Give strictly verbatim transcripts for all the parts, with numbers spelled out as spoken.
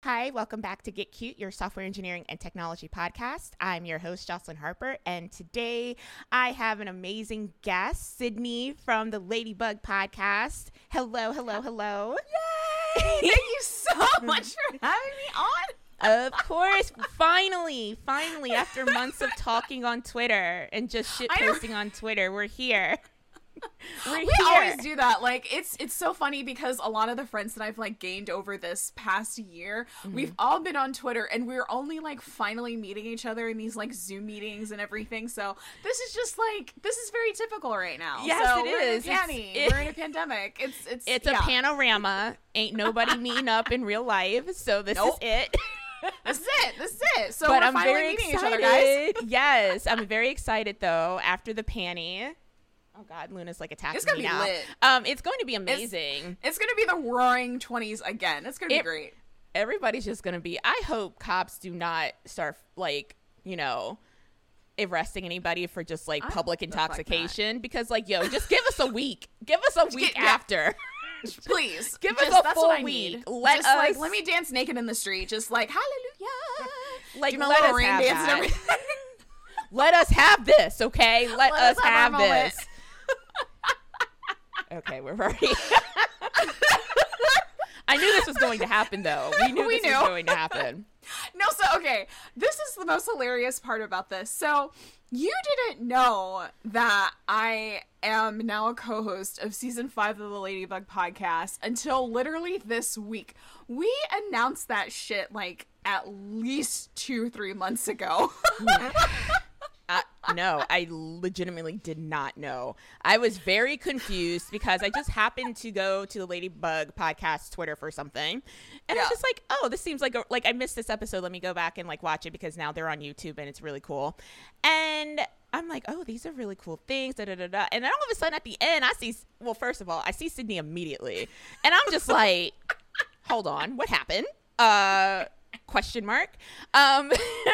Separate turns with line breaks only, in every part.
Hi, welcome back to Get Cute, your software engineering and technology podcast. I'm your host, Jocelyn Harper, and today I have an amazing guest, Sydney from the Ladybug podcast. Hello, hello, hello.
Yay! Thank you so much for having me on.
Of course, finally, finally, after months of talking on Twitter and just shit posting on Twitter, we're here. We're
we
here.
always do that. Like, it's it's so funny because a lot of the friends that I've like gained over this past year, mm-hmm. we've all been on Twitter, and we're only like finally meeting each other in these like Zoom meetings and everything. So this is just like this is very typical right now.
Yes,
so
it
we're
is.
In a panty.
It's,
we're in a pandemic. It's it's
it's
yeah.
a panorama. Ain't nobody meeting up in real life, so this
nope.
is it.
This is it. This is it. So
but
we're
I'm
finally
very
meeting
excited.
each other, guys.
Yes, I'm very excited though. After the panty. Oh God, Luna's like attacking
it's gonna
me
be
now.
Lit.
Um, it's going to be amazing.
It's, it's gonna be the roaring twenties again. It's gonna be
it,
great.
Everybody's just gonna be. I hope cops do not start like you know, arresting anybody for just like
I
public intoxication
like
because like yo, just give us a week. Give us a week
Get, yeah.
after.
Please
give
just,
us a
that's
full
what I
week.
Need.
Let
just
us
like let me dance naked in the street, just like hallelujah.
Like
do my
let
little
us
rain
have
dance and
that.
everything.
Let us have this, okay? Let,
Let
us,
us
have,
have our
this. Okay, we're ready. I knew this was going to happen, though. We knew
we
this
knew.
was going to happen.
No, so, okay. This is the most hilarious part about this. So, you didn't know that I am now a co-host of season five of the Ladybug podcast until literally this week. We announced that shit, like, at least two, three months ago.
Uh, no, I legitimately did not know. I was very confused because I just happened to go to the Ladybug podcast Twitter for something. And
yeah.
I was just like, oh, this seems like, a, like I missed this episode. Let me go back and like watch it because now they're on YouTube and it's really cool. And I'm like, oh, these are really cool things. Da, da, da, da. And then all of a sudden at the end, I see, well, first of all, I see Sydney immediately. And I'm just like, hold on, what happened? Uh, question mark. Um,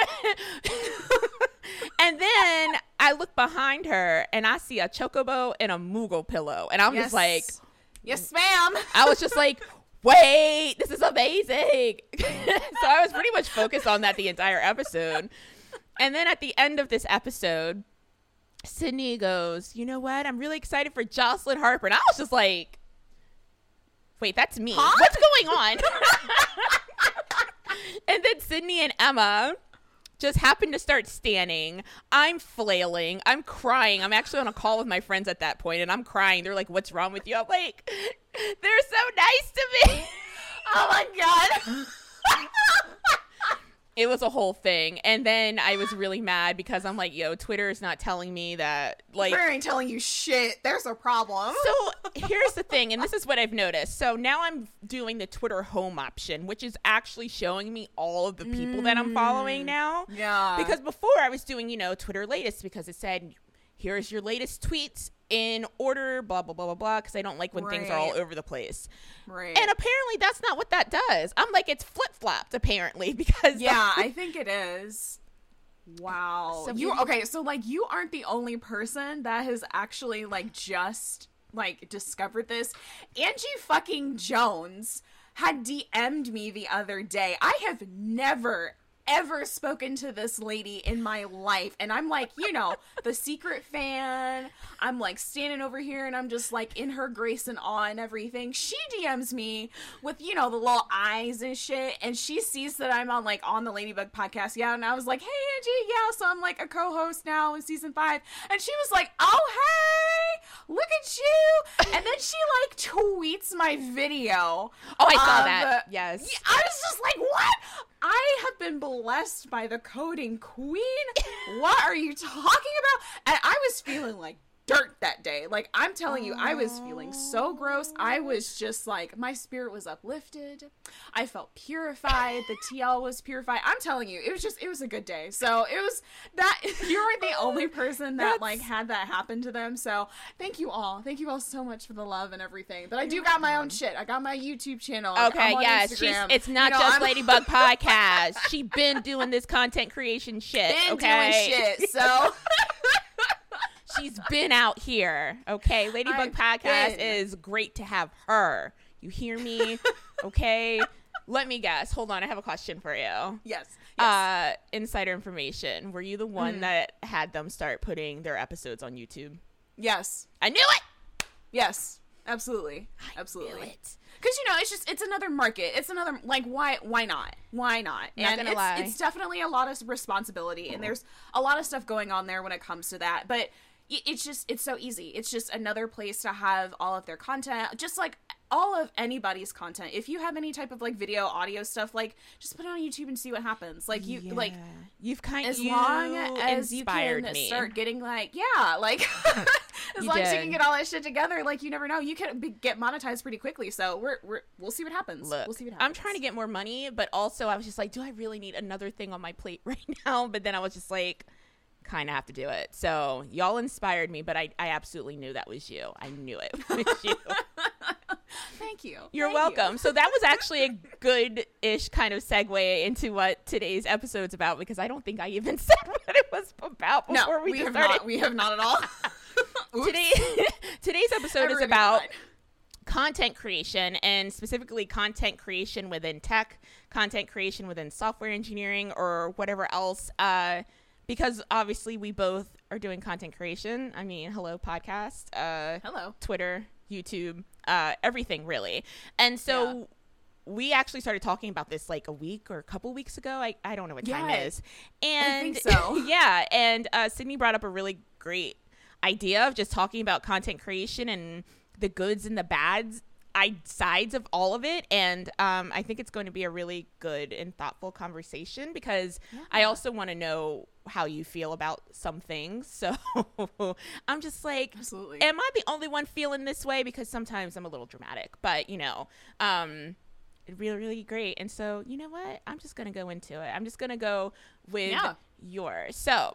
and then I look behind her and I see a chocobo and a Moogle pillow. And I'm
yes.
just like,
yes, ma'am.
I was just like, wait, this is amazing. So I was pretty much focused on that the entire episode. And then at the end of this episode, Sydney goes, you know what? I'm really excited for Jocelyn Harper. And I was just like, wait, that's me.
Huh?
What's going on? And then Sydney and Emma just happened to start standing. I'm flailing. I'm crying. I'm actually on a call with my friends at that point, and I'm crying. They're like, what's wrong with you? I'm like, they're so nice to me.
Oh, my God.
It was a whole thing. And then I was really mad because I'm like, yo, Twitter is not telling me that. Like,
Twitter ain't telling you shit. There's a problem.
So here's the thing, and this is what I've noticed. So now I'm doing the Twitter home option, which is actually showing me all of the people mm. that I'm following now.
Yeah.
Because before I was doing, you know, Twitter latest because it said, here's your latest tweets in order, blah, blah, blah, blah, blah, because I don't like when
right.
things are all over the place.
Right.
And apparently that's not what that does. I'm like, it's flip-flopped, apparently, because...
Yeah, I think it is. Wow.
So
you
maybe-
Okay, so, like, you aren't the only person that has actually, like, just, like, discovered this. Angie fucking Jones had D M'd me the other day. I have never, ever spoken to this lady in my life, and I'm like, you know, the secret fan. I'm like standing over here and I'm just like in her grace and awe and everything. She D Ms me with, you know, the little eyes and shit, and she sees that I'm on like on the Ladybug podcast. Yeah, and I was like, hey Angie, yeah, so I'm like a co-host now in season five, and she was like, oh hey, look at you. And then she like tweets my video.
Oh, I saw that.
The,
yes.
I was just like, what? I have been blessed by the coding queen. What are you talking about? And I was feeling like dirt that day. Like, I'm telling you, I was feeling so gross. I was just like, my spirit was uplifted. I felt purified. The T L was purified. I'm telling you, it was just, it was a good day. So it was that, you weren't the only person that
That's...
like had that happen to them. So thank you all. Thank you all so much for the love and everything. But I do got my own shit. I got my YouTube channel.
Okay, yeah, she's, it's not
you know,
just
I'm...
Ladybug Podcast. She been doing this content creation shit.
Been
okay?
doing shit, so...
She's been out here, okay? Ladybug
I've
Podcast
been.
is great to have her. You hear me? Okay? Let me guess. Hold on. I have a question for you.
Yes. yes.
Uh, insider information. Were you the one
Mm.
that had them start putting their episodes on YouTube?
Yes.
I knew it.
Yes. Absolutely.
I
Absolutely.
knew it.
Because, you know, it's just, it's another market. It's another, like, why, why not? Why not?
Not
And
gonna
it's,
lie.
it's definitely a lot of responsibility, and there's a lot of stuff going on there when it comes to that. But y- it's just, it's so easy. It's just another place to have all of their content, just like all of anybody's content. If you have any type of, like, video, audio stuff, like, just put it on YouTube and see what happens. Like, you,
Yeah.
like,
You've kind
as
you
long as you
inspired
can
me.
start getting, like, yeah, like, as
You
long as you
did.
can get all that shit together, like, you never know, you can be, get monetized pretty quickly. So we're we're we'll see what happens.
Look,
we'll see what happens.
I'm trying to get more money, but also I was just like, do I really need another thing on my plate right now? But then I was just like, kind of have to do it. So y'all inspired me, but I, I absolutely knew that was you. I knew it was you.
Thank you.
You're
Thank
welcome.
you.
So that was actually a good-ish kind of segue into what today's episode's about, because I don't think I even said what it was about before
No,
we,
we
just
have
started.
not. We have not at all. Oops.
Today, today's episode is
Everything's
about
fine.
content creation, and specifically content creation within tech, content creation within software engineering, or whatever else. Uh, because obviously we both are doing content creation. I mean, hello, podcast, uh,
Hello.
Twitter, YouTube, uh, everything really. And so
Yeah.
we actually started talking about this like a week or a couple weeks ago. I, I don't know what time
Yeah,
it is. And
think so.
yeah. And uh, Sydney brought up a really great idea of just talking about content creation and the goods and the bads I, sides of all of it. And um, I think it's going to be a really good and thoughtful conversation, because
Yeah.
I also want to know how you feel about some things. So I'm just like,
Absolutely.
am I the only one feeling this way? Because sometimes I'm a little dramatic, but you know, um, really, really great. And so, you know what? I'm just going to go into it. I'm just going to go with
Yeah.
yours. So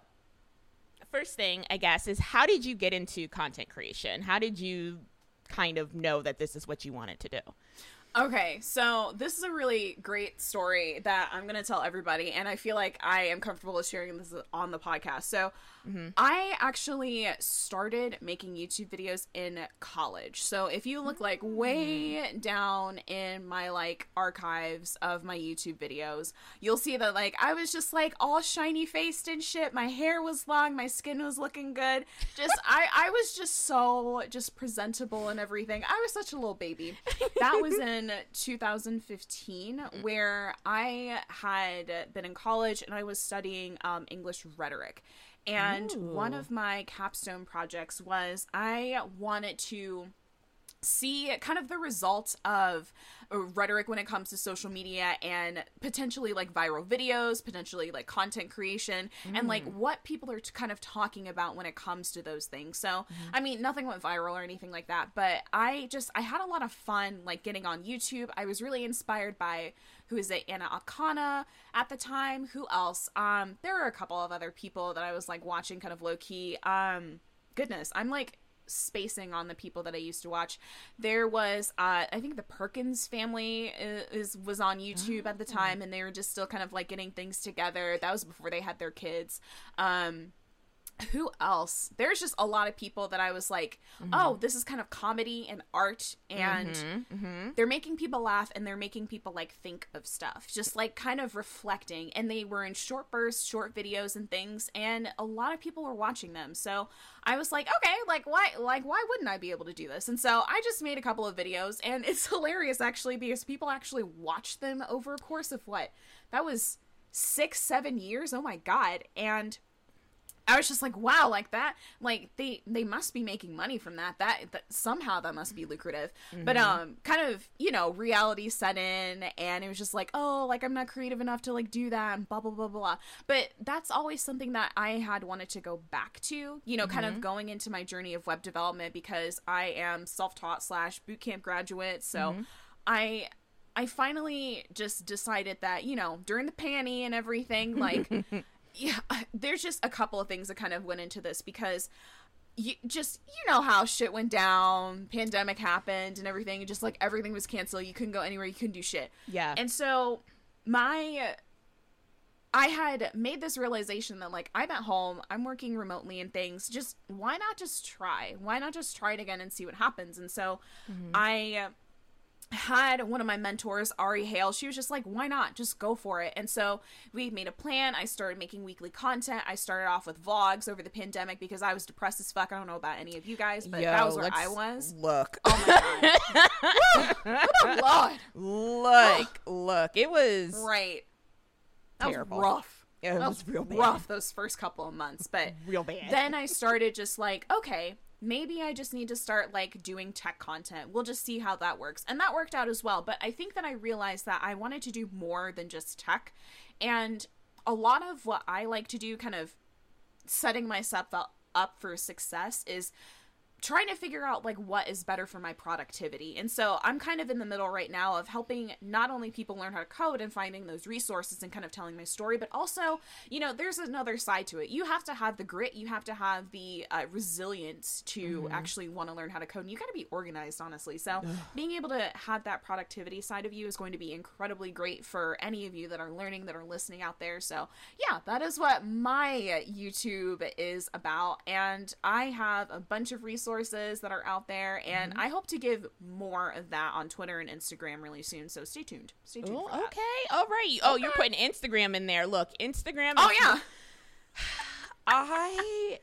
first thing, I guess, is how did you get into content creation? How did you kind of know that this is what you wanted to do?
Okay, so this is a really great story that I'm going to tell everybody, and I feel like I am comfortable with sharing this on the podcast. So,
Mm-hmm.
I actually started making YouTube videos in college. So, if you look like way down in my like archives of my YouTube videos, you'll see that like I was just like all shiny faced and shit. My hair was long, my skin was looking good. Just I I was just so just presentable and everything. I was such a little baby. That was in two thousand fifteen, where I had been in college and I was studying um, English rhetoric. And
Ooh.
one of my capstone projects was I wanted to see kind of the result of rhetoric when it comes to social media and potentially like viral videos, potentially like content creation, mm. and like what people are t- kind of talking about when it comes to those things. So, mm. I mean, nothing went viral or anything like that, but I just, I had a lot of fun like getting on YouTube. I was really inspired by, who is it, Anna Akana at the time. Who else? Um, there were a couple of other people that I was like watching kind of low key. Um, goodness, I'm like spacing on the people that I used to watch. There was uh I think the Perkins family is, is was on YouTube oh. at the time, and they were just still kind of like getting things together. That was before they had their kids. Um who else? There's just a lot of people that I was like, mm-hmm. oh, this is kind of comedy and art, and
mm-hmm, mm-hmm.
they're making people laugh, and they're making people like think of stuff, just like kind of reflecting. And they were in short bursts, short videos and things, and a lot of people were watching them. So I was like, okay, like why like why wouldn't I be able to do this? And so I just made a couple of videos, and it's hilarious actually, because people actually watch them over a course of what? That was six, seven years. Oh my god. And I was just like, wow, like that, like they, they must be making money from that. That, that somehow that must be lucrative. Mm-hmm. But, um, kind of, you know, reality set in, and it was just like, oh, like I'm not creative enough to like do that, and blah, blah, blah, blah. But that's always something that I had wanted to go back to, you know, mm-hmm. kind of going into my journey of web development, because I am self-taught slash bootcamp graduate. So mm-hmm. I, I finally just decided that, you know, during the panty and everything, like, yeah, there's just a couple of things that kind of went into this, because you just, you know how shit went down, pandemic happened and everything, and just like everything was canceled. You couldn't go anywhere, you couldn't do shit.
Yeah.
And so my, I had made this realization that like I'm at home, I'm working remotely and things, just why not just try? Why not just try it again and see what happens? And so mm-hmm. I had one of my mentors, Ari Hale, she was just like, why not? Just go for it. And so we made a plan. I started making weekly content. I started off with vlogs over the pandemic because I was depressed as fuck. I don't know about any of you guys, but
Yo,
that was where I was.
Look.
Oh my God. Oh, Lord.
Look, look. It was
Right. That
terrible.
was rough.
Yeah, it
that
was real bad.
rough those first couple of months. But
real bad.
then I started just like, okay, maybe I just need to start like doing tech content. We'll just see how that works. And that worked out as well. But I think that I realized that I wanted to do more than just tech. And a lot of what I like to do, kind of setting myself up for success, is trying to figure out like what is better for my productivity. And so I'm kind of in the middle right now of helping not only people learn how to code and finding those resources and kind of telling my story, but also, you know, there's another side to it. You have to have the grit, you have to have the uh, resilience to mm-hmm. actually want to learn how to code, and you got to be organized, honestly. So Ugh. being able to have that productivity side of you is going to be incredibly great for any of you that are learning, that are listening out there. So yeah, that is what my YouTube is about. And I have a bunch of resources that are out there, and mm-hmm. I hope to give more of that on Twitter and Instagram really soon, so stay tuned. Stay tuned.
Ooh,
for that.
Okay, all right. Oh, okay. You're putting Instagram in there. Look, Instagram.
Oh, yeah.
I...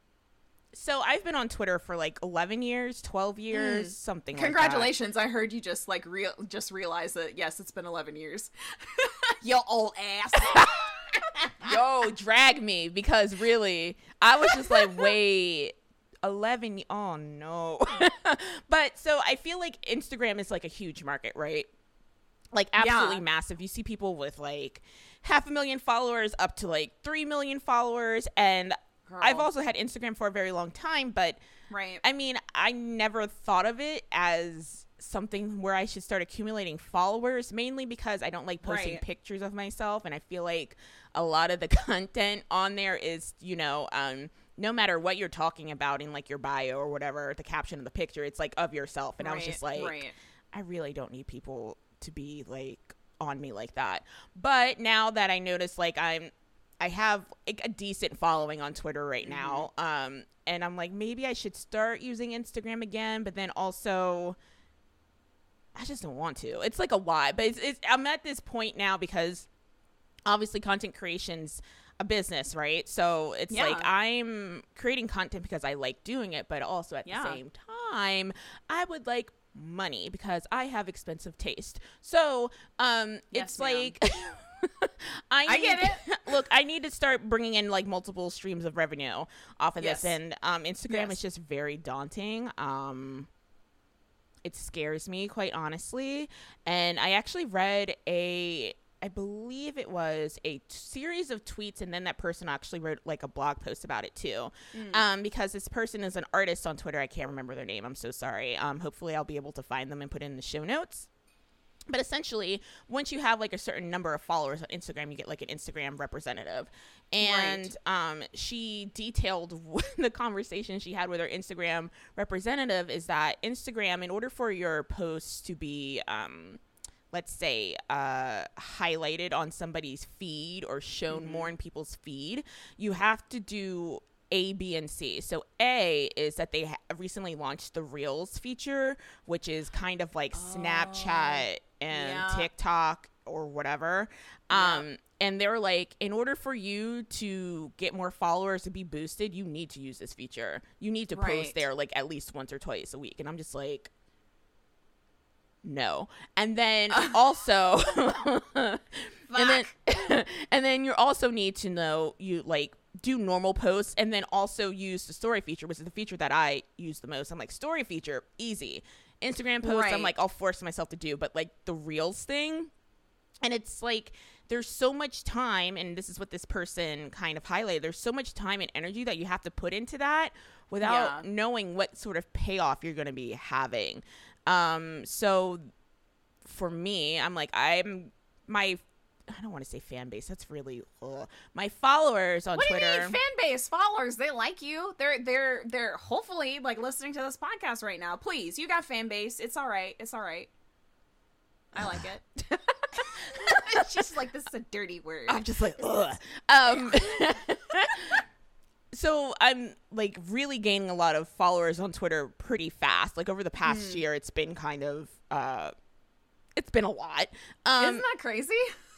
So I've been on Twitter for like eleven years, twelve years, mm. something like that.
Congratulations. I heard you just like real just realize that, yes, it's been eleven years. Yo, old ass.
Yo, drag me, because really, I was just like, wait... eleven oh no. But so I feel like Instagram is like a huge market, right? Like absolutely yeah. massive. You see people with like half a million followers up to like three million followers, and Girl. I've also had Instagram for a very long time, but
right.
I mean, I never thought of it as something where I should start accumulating followers, mainly because I don't like posting right. pictures of myself, and I feel like a lot of the content on there is, you know, um no matter what you're talking about in like your bio or whatever, the caption of the picture, it's like of yourself. And right, I was just like,
right.
I really don't need people to be like on me like that. But now that I notice like I'm, I have like a decent following on Twitter right now. Mm-hmm. Um, and I'm like, maybe I should start using Instagram again, but then also I just don't want to. It's like a lot, but it's, it's I'm at this point now because obviously content creation's a business, right? So it's yeah. like I'm creating content because I like doing it, but also at yeah. the same time, I would like money because I have expensive taste. So um, yes, it's ma'am. like I, need,
I get it.
Look, I need to start bringing in like multiple streams of revenue off of yes. this, and um, Instagram yes. is just very daunting. Um, it scares me, quite honestly. And I actually read a. I believe it was a t- series of tweets, and then that person actually wrote like a blog post about it too. Mm. Um, because this person is an artist on Twitter. I can't remember their name. I'm so sorry. Um, hopefully I'll be able to find them and put it in the show notes. But essentially, once you have like a certain number of followers on Instagram, you get like an Instagram representative. And right. um, she detailed the conversation she had with her Instagram representative is that Instagram, in order for your posts to be um, let's say, uh, highlighted on somebody's feed or shown mm-hmm. more in people's feed, you have to do A, B, and C. So A is that they ha- recently launched the Reels feature, which is kind of like oh, Snapchat and yeah. TikTok or whatever. Um, yeah. And they're like, in order for you to get more followers to be boosted, you need to use this feature. You need to right. post there like at least once or twice a week. And I'm just like, no. And then also and then and then you also need to know you like do normal posts and then also use the story feature, which is the feature that I use the most. I'm like, story feature, easy. Instagram posts, right. I'm like, I'll force myself to do, but like the Reels thing, and it's like there's so much time, and this is what this person kind of highlighted, there's so much time and energy that you have to put into that without yeah. knowing what sort of payoff you're going to be having. Um, so for me, I'm like, I'm my, I don't want to say fan base. That's really, ugh. My followers on
what
Twitter.
What do you mean fan base? Followers, they like you. They're, they're, they're hopefully like listening to this podcast right now. Please, you got fan base. It's all right. It's all right. I like it. She's like, this is a dirty word.
I'm just like, ugh. Um, So I'm like really gaining a lot of followers on Twitter pretty fast. Like over the past mm. year, it's been kind of uh, it's been a lot. Um,
Isn't that crazy?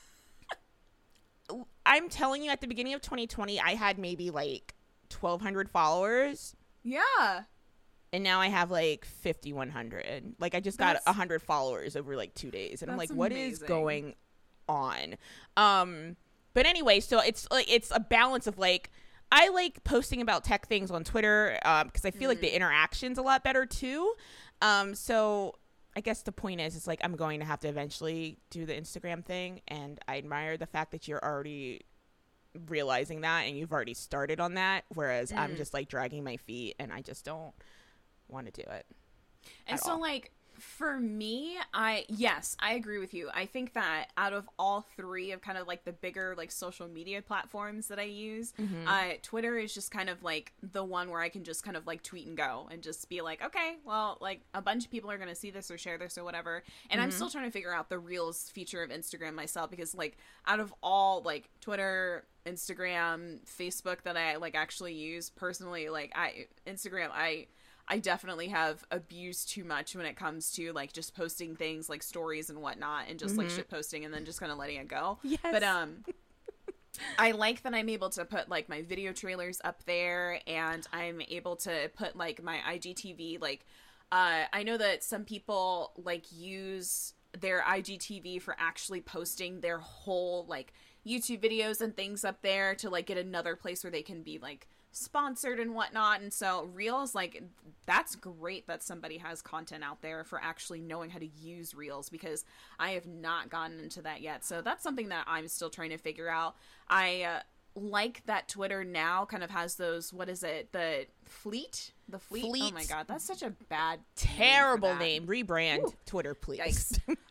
I'm telling you, at the beginning of twenty twenty, I had maybe like twelve hundred followers.
Yeah.
And now I have like fifty-one hundred. Like, I just got
That's,
one hundred followers over like two days. And I'm like, what
amazing.
is going on? Um, but anyway, so it's like, it's a balance of like, I like posting about tech things on Twitter um, because I feel mm. like the interaction's a lot better too. Um, so I guess the point is, it's like, I'm going to have to eventually do the Instagram thing. And I admire the fact that you're already realizing that and you've already started on that. Whereas mm. I'm just like dragging my feet and I just don't want to do it.
And so all. like for me, I yes, I agree with you. I think that out of all three of kind of like the bigger like social media platforms that I use, mm-hmm. uh Twitter is just kind of like the one where I can just kind of like tweet and go and just be like, okay, well, like a bunch of people are going to see this or share this or whatever. And mm-hmm. I'm still trying to figure out the Reels feature of Instagram myself, because like out of all like Twitter, Instagram, Facebook that I like actually use personally, like I Instagram I I definitely have abused too much when it comes to like just posting things like stories and whatnot and just mm-hmm. like shit posting and then just kind of letting it go.
Yes.
But um I like that I'm able to put like my video trailers up there, and I'm able to put like my I G T V. Like uh I know that some people like use their I G T V for actually posting their whole like YouTube videos and things up there to like get another place where they can be like sponsored and whatnot. And so Reels, like, that's great that somebody has content out there for actually knowing how to use Reels, because I have not gotten into that yet. So that's something that I'm still trying to figure out. I uh, like that Twitter now kind of has those, what is it, the fleet the fleet, fleet. Oh my god, that's such a bad
terrible
name,
name. Rebrand Ooh. Twitter, please.
Yikes.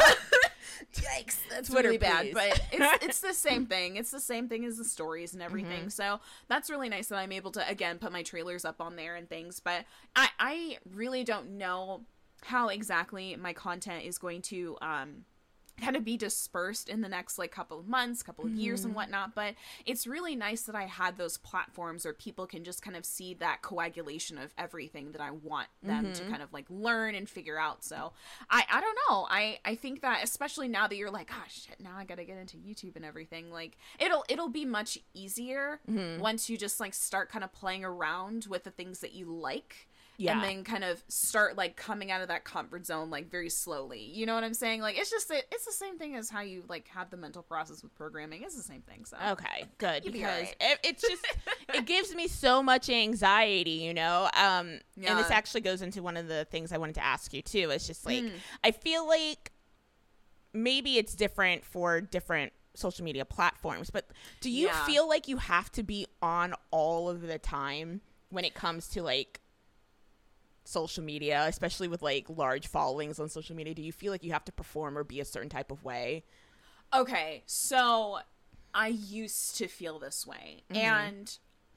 Yikes, that's
Twitter,
really bad,
please.
But it's it's the same thing. It's the same thing as the stories and everything. Mm-hmm. So that's really nice that I'm able to, again, put my trailers up on there and things. But I, I really don't know how exactly my content is going to um kind of be dispersed in the next like couple of months, couple of mm-hmm. years and whatnot. But it's really nice that I had those platforms where people can just kind of see that coagulation of everything that I want them mm-hmm. to kind of like learn and figure out. So I, I don't know. I, I think that especially now that you're like, oh shit, now I got to get into YouTube and everything, like it'll, it'll be much easier mm-hmm. once you just like start kind of playing around with the things that you like. Yeah. And then kind of start like coming out of that comfort zone like very slowly. You know what I'm saying? Like it's just it, it's the same thing as how you like have the mental process with programming. It's the same thing. So
okay, good,
You'd
because
be right.
it, it's just it gives me so much anxiety, you know. Um, yeah. And this actually goes into one of the things I wanted to ask you too. It's just like mm. I feel like maybe it's different for different social media platforms, but do you
yeah.
feel like you have to be on all of the time when it comes to like social media, especially with like large followings on social media? Do you feel like you have to perform or be a certain type of way?
Okay, so I used to feel this way. Mm-hmm. And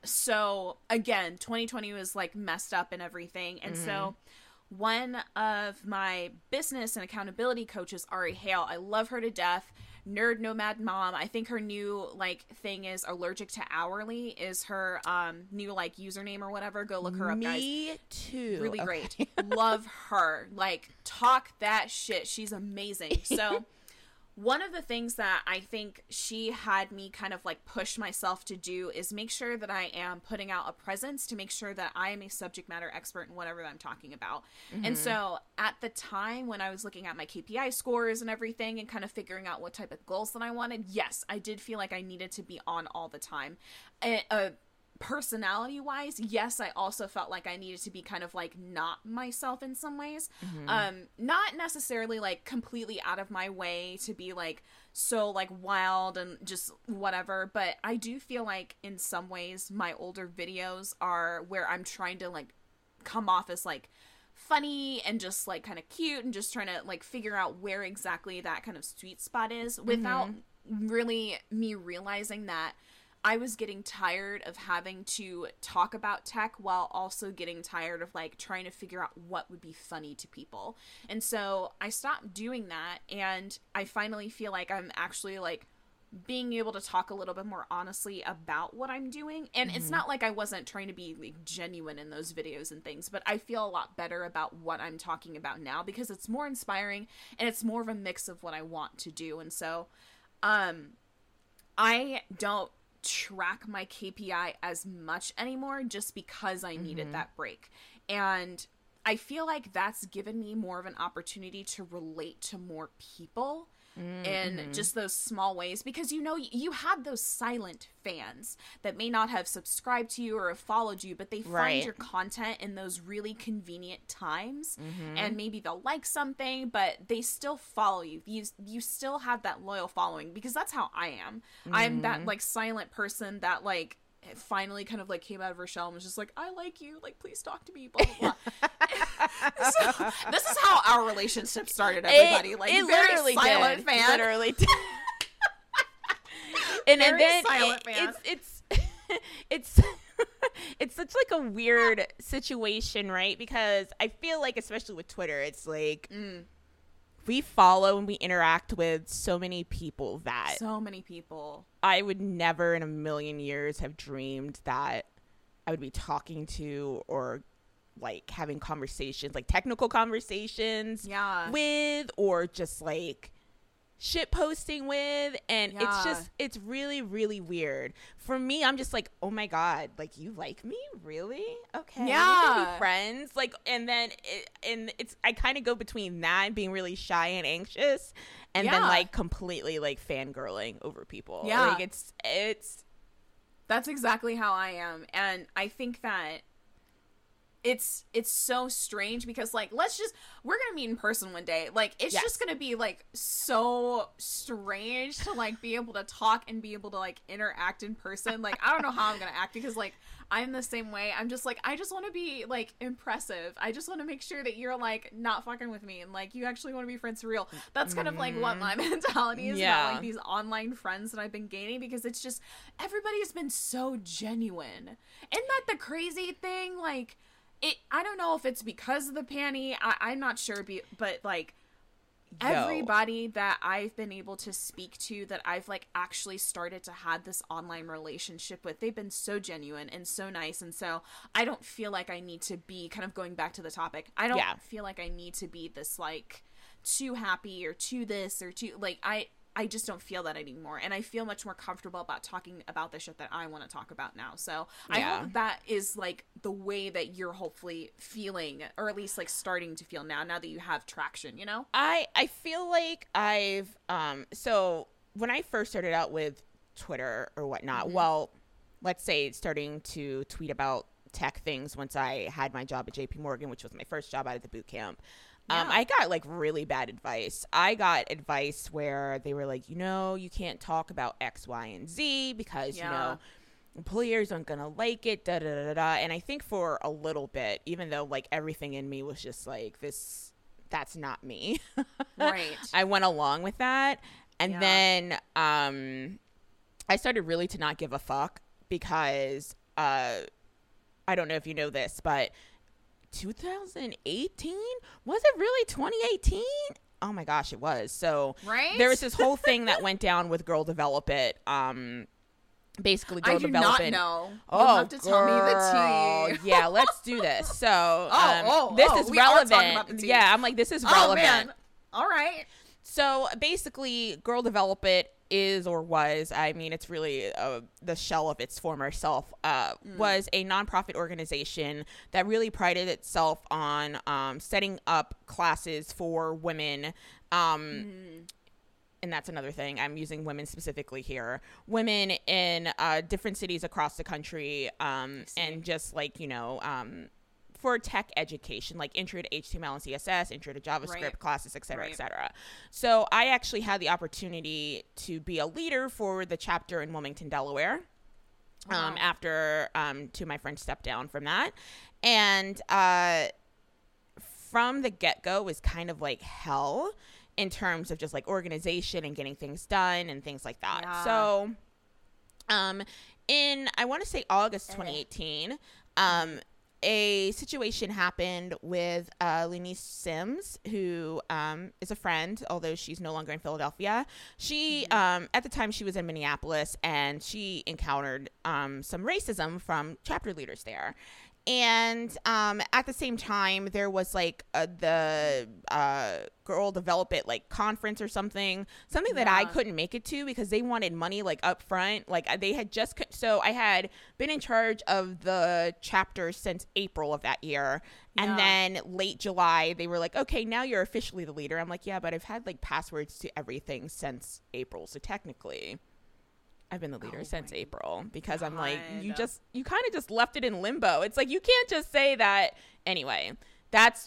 so again, twenty twenty was like messed up and everything. And mm-hmm. so one of my business and accountability coaches, Ari Hale, I love her to death. Nerd Nomad Mom. I think her new like thing is allergic to hourly is her um new like username or whatever. Go look her up, guys.
Me too.
Really
okay.
great. Love her. Like talk that shit. She's amazing. So one of the things that I think she had me kind of like push myself to do is make sure that I am putting out a presence to make sure that I am a subject matter expert in whatever I'm talking about. Mm-hmm. And so at the time when I was looking at my K P I scores and everything and kind of figuring out what type of goals that I wanted, yes, I did feel like I needed to be on all the time. A, a personality wise, yes, I also felt like I needed to be kind of like not myself in some ways. Mm-hmm. Um, not necessarily like completely out of my way to be like so like wild and just whatever, but I do feel like in some ways my older videos are where I'm trying to like come off as like funny and just like kind of cute and just trying to like figure out where exactly that kind of sweet spot is without mm-hmm. really me realizing that I was getting tired of having to talk about tech while also getting tired of like trying to figure out what would be funny to people. And so I stopped doing that, and I finally feel like I'm actually like being able to talk a little bit more honestly about what I'm doing. And mm-hmm. it's not like I wasn't trying to be like genuine in those videos and things, but I feel a lot better about what I'm talking about now because it's more inspiring and it's more of a mix of what I want to do. And so um I don't track my K P I as much anymore just because I needed mm-hmm. that break. And I feel like that's given me more of an opportunity to relate to more people mm-hmm. in just those small ways, because you know you have those silent fans that may not have subscribed to you or have followed you, but they find
right.
your content in those really convenient times
mm-hmm.
and maybe they'll like something, but they still follow you. You you still have that loyal following, because that's how I am. Mm-hmm. I'm that like silent person that like finally kind of like came out of her shell and was just like, I like you, like please talk to me, blah blah blah. So, this is how our relationship started, everybody.
It,
like
it
very
literally
silent
did.
fan.
Literally did. and, and then
silent
it,
fan.
it's it's it's it's such like a weird situation, right? Because I feel like, especially with Twitter, it's like
mm.
we follow and we interact with so many people that
so many people
I would never in a million years have dreamed that I would be talking to or like having conversations, like technical conversations
yeah.
with, or just like shit posting with. And
yeah.
it's just, it's really, really weird. For me, I'm just like, oh my God, like you like me? Really? Okay.
Yeah.
We can be friends. Like, and then, it, and it's, I kind of go between that and being really shy and anxious, and
yeah.
then like completely like fangirling over people.
Yeah.
Like it's, it's.
That's exactly how I am. And I think that It's it's so strange because, like, let's just, we're gonna meet in person one day. Like, it's
yes.
just gonna be, like, so strange to, like, be able to talk and be able to, like, interact in person. Like, I don't know how I'm gonna act because, like, I'm the same way. I'm just, like, I just want to be, like, impressive. I just want to make sure that you're, like, not fucking with me and, like, you actually want to be friends for real. That's kind of, like, what my mentality is
yeah.
about, like, these online friends that I've been gaining, because it's just, everybody has been so genuine. Isn't that the crazy thing? Like, It, I don't know if it's because of the panty. I, I'm not sure, be, but like
Yo.
everybody that I've been able to speak to that I've like actually started to have this online relationship with, they've been so genuine and so nice. And so I don't feel like I need to be, kind of going back to the topic, I don't
yeah.
feel like I need to be this like too happy or too this or too like, I, I just don't feel that anymore. And I feel much more comfortable about talking about the shit that I want to talk about now. So I
yeah.
hope that is like the way that you're hopefully feeling, or at least like starting to feel now, now that you have traction, you know?
I, I feel like I've, um, so when I first started out with Twitter or whatnot, mm-hmm. well, let's say starting to tweet about tech things once I had my job at J P Morgan, which was my first job out of the boot camp.
Yeah.
Um, I got like really bad advice. I got advice where they were like, you know, you can't talk about X, Y, and Z because,
yeah.
you know, employers aren't going to like it, da, da, da, da, da. And I think for a little bit, even though like everything in me was just like, this, that's not me.
Right.
I went along with that. And
yeah.
then um, I started really to not give a fuck because uh, I don't know if you know this, but two thousand eighteen? Was it really twenty eighteen? Oh my gosh, it was. So
right?
there was this whole thing that went down with Girl Develop It. Um, basically, Girl
I do
Develop
not
It.
know.
Oh,
You'll have to
girl.
tell me the tea.
Yeah, let's do this. So
oh,
um,
oh,
this
oh,
is
we are talking
relevant.
about the tea.
Yeah, I'm like, this is
Oh,
relevant.
man. All right.
So basically, Girl Develop It is, or was, I mean, it's really uh, the shell of its former self, uh, mm. was a nonprofit organization that really prided itself on um, setting up classes for women. Um, mm. And that's another thing. I'm using women specifically here. Women in uh, different cities across the country, um, and just like, you know, um, for tech education, like intro to H T M L and C S S, intro to JavaScript right. classes, et cetera, right. et cetera. So I actually had the opportunity to be a leader for the chapter in Wilmington, Delaware, wow. um, after um, two of my friends stepped down from that. And uh, from the get-go was kind of like hell in terms of just like organization and getting things done and things like that. Yeah. So um, in, I want to say August twenty eighteen, um, a situation happened with uh, Lenice Sims, who um, is a friend, although she's no longer in Philadelphia. She, mm-hmm. um, at the time, she was in Minneapolis, and she encountered um, some racism from chapter leaders there. And um, at the same time, there was like uh, the uh, Girl Develop It like conference or something, something that yeah. I couldn't make it to because they wanted money like up front. Like they had just co- so I had been in charge of the chapter since April of that year. And yeah. then late July, they were like, OK, now you're officially the leader. I'm like, yeah, but I've had like passwords to everything since April. So technically, I've been the leader oh since April because God. I'm like, you just, you kind of just left it in limbo. It's like, you can't just say that. Anyway, that's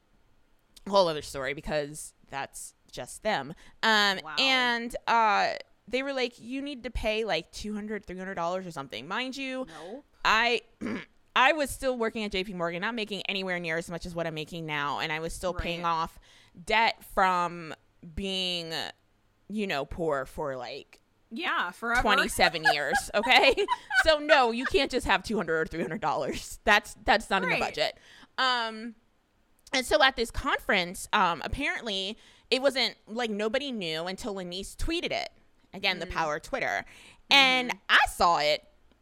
a whole other story because that's just them. Um, wow. And uh, they were like, you need to pay like two hundred dollars, three hundred dollars or something. Mind you,
no.
I... I was still working at J P Morgan, not making anywhere near as much as what I'm making now. And I was still right. paying off debt from being, you know, poor for like,
yeah, forever.
twenty-seven years. Okay. So no, you can't just have two hundred dollars or three hundred dollars. That's, that's not right. in the budget. Um, and so at this conference, um, apparently it wasn't like nobody knew until Lenice tweeted it. Again, mm. the power of Twitter. Mm. And I saw it.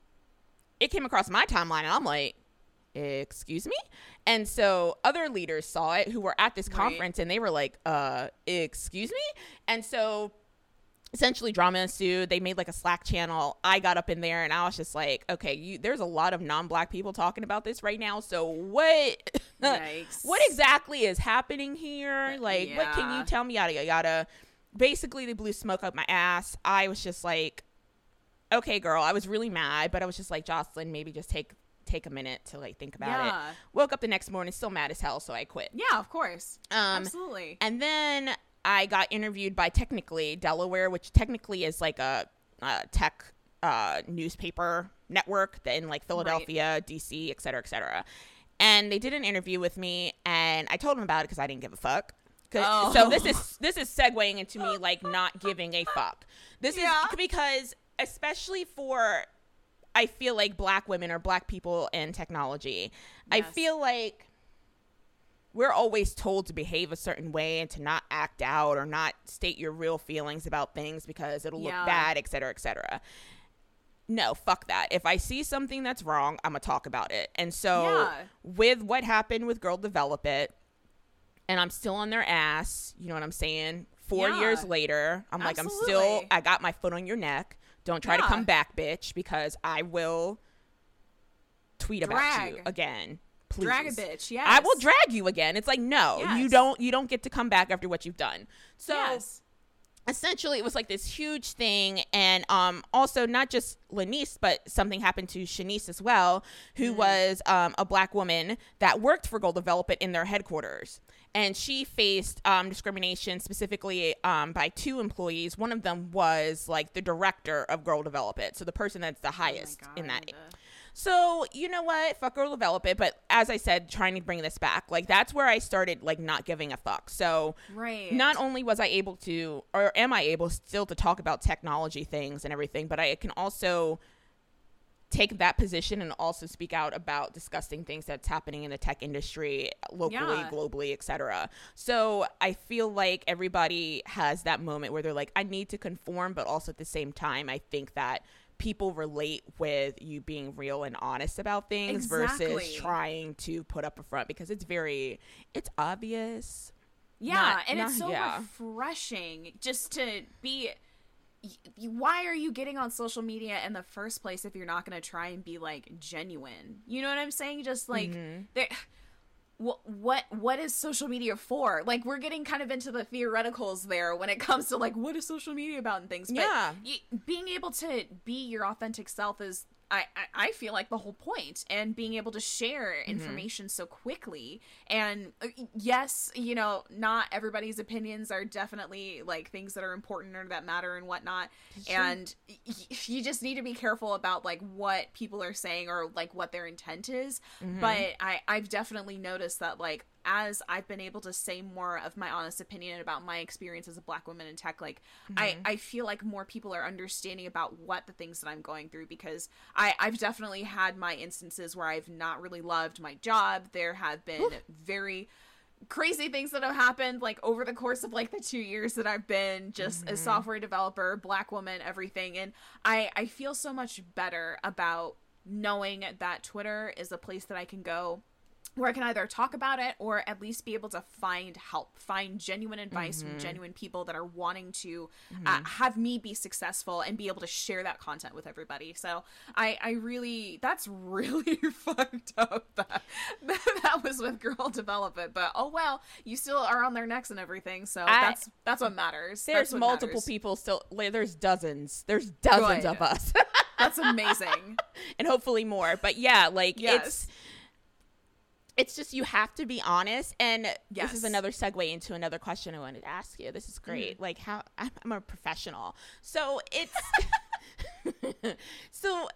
It came across my timeline and I'm like, excuse me? And so other leaders saw it who were at this conference right. and they were like, uh, excuse me? And so essentially drama ensued. They made like a Slack channel. I got up in there and I was just like, okay, you, there's a lot of non-Black people talking about this right now. So what, what exactly is happening here? Like, yeah. what can you tell me? Yada, yada, yada. Basically, they blew smoke up my ass. I was just like, okay, girl, I was really mad, but I was just like, Jocelyn, maybe just take take a minute to like think about yeah. it. Woke up the next morning, still mad as hell, so I quit.
Yeah, of course.
Um,
Absolutely.
And then I got interviewed by Technically Delaware, which technically is like a, a tech uh, newspaper network in like Philadelphia, right. D C, et cetera, et cetera. And they did an interview with me, and I told them about it because I didn't give a fuck. Oh. So this is this is segueing into me like not giving a fuck. This yeah. is because especially for, I feel like Black women or Black people in technology, yes. I feel like we're always told to behave a certain way and to not act out or not state your real feelings about things because it'll yeah. look bad, et cetera, et cetera. No, fuck that. If I see something that's wrong, I'm going to talk about it. And so yeah. with what happened with Girl Develop It, and I'm still on their ass, you know what I'm saying? Four yeah. years later, I'm Absolutely. like, I'm still, I got my foot on your neck. Don't try yeah. to come back, bitch, because I will tweet
drag.
about you again. Please.
Drag a bitch, yes.
I will drag you again. It's like, no, yes. you don't you don't get to come back after what you've done. So
yes.
essentially it was like this huge thing. And um also not just Lenice, but something happened to Shanice as well, who mm. was um a Black woman that worked for Girl Develop It in their headquarters. And she faced um, discrimination specifically um, by two employees. One of them was like the director of Girl Develop It. So the person that's the highest oh in that. So, you know what? Fuck Girl Develop It. But as I said, trying to bring this back, like that's where I started like not giving a fuck. So
right.
not only was I able to, or am I able still to talk about technology things and everything, but I can also take that position and also speak out about disgusting things that's happening in the tech industry locally, yeah. globally, et cetera. So I feel like everybody has that moment where they're like, I need to conform, but also at the same time, I think that people relate with you being real and honest about things exactly. versus trying to put up a front because it's very, it's obvious.
Yeah, not, and not, it's so yeah. refreshing just to be... Why are you getting on social media in the first place if you're not going to try and be like genuine? You know what I'm saying? Just like mm-hmm. what what what is social media for? Like we're getting kind of into the theoreticals there when it comes to like what is social media about and things. But
yeah,
y- being able to be your authentic self is I, I, I feel like the whole point, and being able to share information mm-hmm. so quickly. And uh, yes, you know, not everybody's opinions are definitely like things that are important or that matter and whatnot. Sure. And y- you just need to be careful about like what people are saying or like what their intent is. Mm-hmm. But I, I've definitely noticed that like as I've been able to say more of my honest opinion about my experience as a Black woman in tech, like mm-hmm. I, I feel like more people are understanding about what the things that I'm going through, because I, I've definitely had my instances where I've not really loved my job. There have been Ooh. very crazy things that have happened like over the course of like the two years that I've been just mm-hmm. a software developer, Black woman, everything. And I, I feel so much better about knowing that Twitter is a place that I can go where I can either talk about it or at least be able to find help, find genuine advice mm-hmm. from genuine people that are wanting to mm-hmm. uh, have me be successful and be able to share that content with everybody. So I, I really, that's really fucked up that, that was with Girl Development, but oh well, you still are on their necks and everything. So I, that's, that's what matters.
There's
what
multiple
matters.
people still, like, there's dozens, there's dozens
Good.
of us.
That's amazing.
And hopefully more, but yeah, like
yes.
it's, It's just, you have to be honest. And
yes.
this is another segue into another question I wanted to ask you. This is great. Mm. Like, how I'm, I'm a professional. So it's, so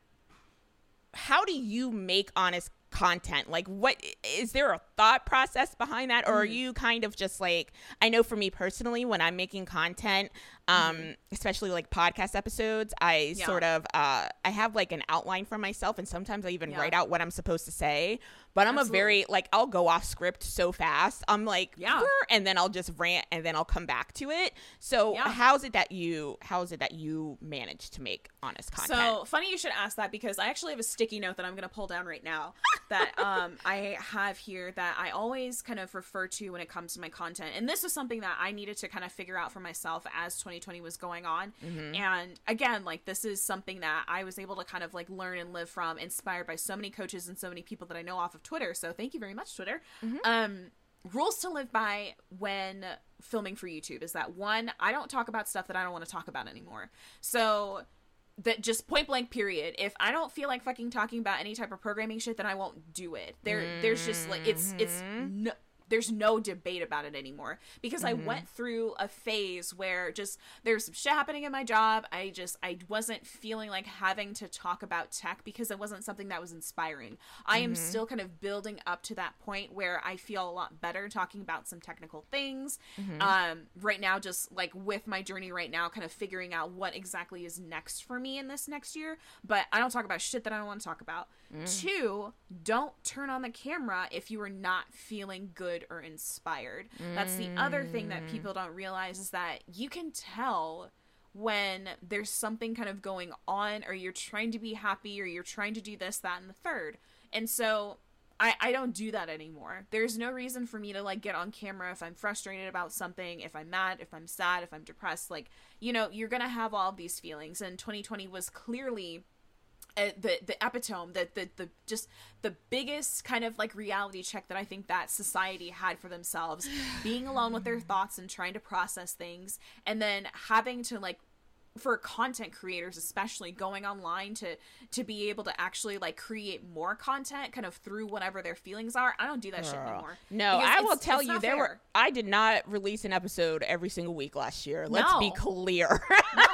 how do you make honest content? Like, what, is there a thought process behind that? Or mm. are you kind of just like, I know for me personally, when I'm making content, um, mm. especially like podcast episodes, I yeah. sort of, uh, I have like an outline for myself, and sometimes I even yeah. write out what I'm supposed to say. But I'm Absolutely. a very, like, I'll go off script so fast. I'm like, yeah. and then I'll just rant, and then I'll come back to it. So yeah. how's it that you, how is it that you manage to make honest content?
So funny you should ask that, because I actually have a sticky note that I'm going to pull down right now that um, I have here that I always kind of refer to when it comes to my content. And this is something that I needed to kind of figure out for myself as twenty twenty was going on. Mm-hmm. And again, like, this is something that I was able to kind of like learn and live from, inspired by so many coaches and so many people that I know off of Twitter. So thank you very much, Twitter. Mm-hmm. Um, rules to live by when filming for YouTube is that, one, I don't talk about stuff that I don't want to talk about anymore. So that, just point blank period. If I don't feel like fucking talking about any type of programming shit, then I won't do it. There, mm-hmm. there's just like, it's, it's no, there's no debate about it anymore, because mm-hmm. I went through a phase where just there's some shit happening in my job. I just, I wasn't feeling like having to talk about tech because it wasn't something that was inspiring. I mm-hmm. am still kind of building up to that point where I feel a lot better talking about some technical things. Mm-hmm. Um, right now, just like with my journey right now, kind of figuring out what exactly is next for me in this next year. But I don't talk about shit that I don't want to talk about. Mm. Two, don't turn on the camera if you are not feeling good or inspired. Mm. That's the other thing that people don't realize, is that you can tell when there's something kind of going on, or you're trying to be happy, or you're trying to do this, that, and the third. And so I, I don't do that anymore. There's no reason for me to like get on camera if I'm frustrated about something, if I'm mad, if I'm sad, if I'm depressed. Like, you know, you're gonna have all of these feelings, and twenty twenty was clearly Uh, the the epitome, the, the the just the biggest kind of like reality check that I think that society had for themselves, being alone with their thoughts and trying to process things, and then having to like, for content creators especially, going online to to be able to actually like create more content kind of through whatever their feelings are. I don't do that Girl. shit anymore.
No, I will tell you, there fair. were I did not release an episode every single week last year. Let's no. be clear.
No.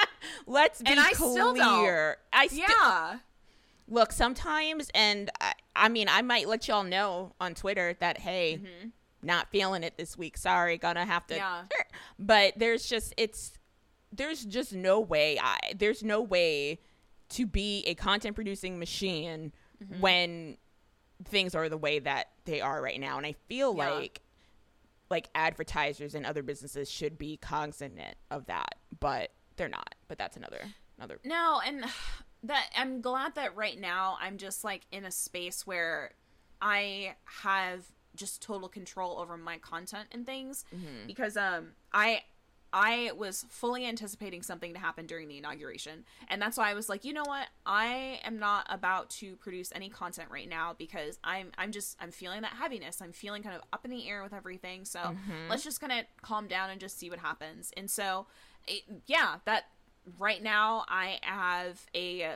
Let's be
and I
clear.
Still don't.
I sti-
yeah.
Look, sometimes, and I, I mean, I might let y'all know on Twitter that, hey, mm-hmm. not feeling it this week. Sorry, gonna have to.
Yeah.
But there's just, it's, there's just no way. I there's no way to be a content producing machine mm-hmm. when things are the way that they are right now. And I feel yeah. like, like advertisers and other businesses should be cognizant of that, but they're not. But that's another another
no. And that, I'm glad that right now I'm just like in a space where I have just total control over my content and things, mm-hmm. because um I I was fully anticipating something to happen during the inauguration, and that's why I was like, you know what, I am not about to produce any content right now, because I'm I'm just I'm feeling that heaviness. I'm feeling kind of up in the air with everything. So mm-hmm. let's just kind of calm down and just see what happens. And so it, yeah, that right now I have a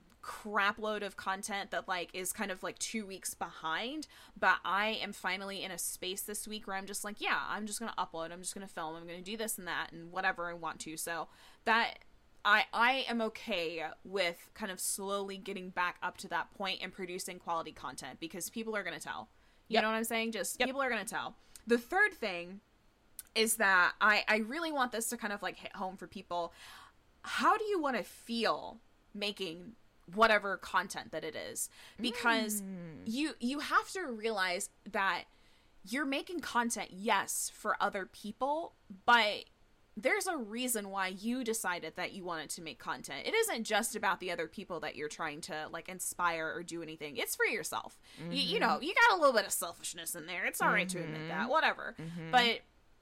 crap load of content that like is kind of like two weeks behind, but I am finally in a space this week where I'm just like, yeah, I'm just gonna upload, I'm just gonna film, I'm gonna do this and that and whatever I want to. So that I I am okay with kind of slowly getting back up to that point and producing quality content, because people are gonna tell. You
Yep.
know what I'm saying? Just
Yep.
people are going to tell. The third thing is that I, I really want this to kind of like hit home for people. How do you want to feel making whatever content that it is? Because
Mm.
you you have to realize that you're making content, yes, for other people, but there's a reason why you decided that you wanted to make content. It isn't just about the other people that you're trying to like inspire or do anything. It's for yourself. Mm-hmm. You, you know, you got a little bit of selfishness in there. It's all right mm-hmm. to admit that, whatever. Mm-hmm. But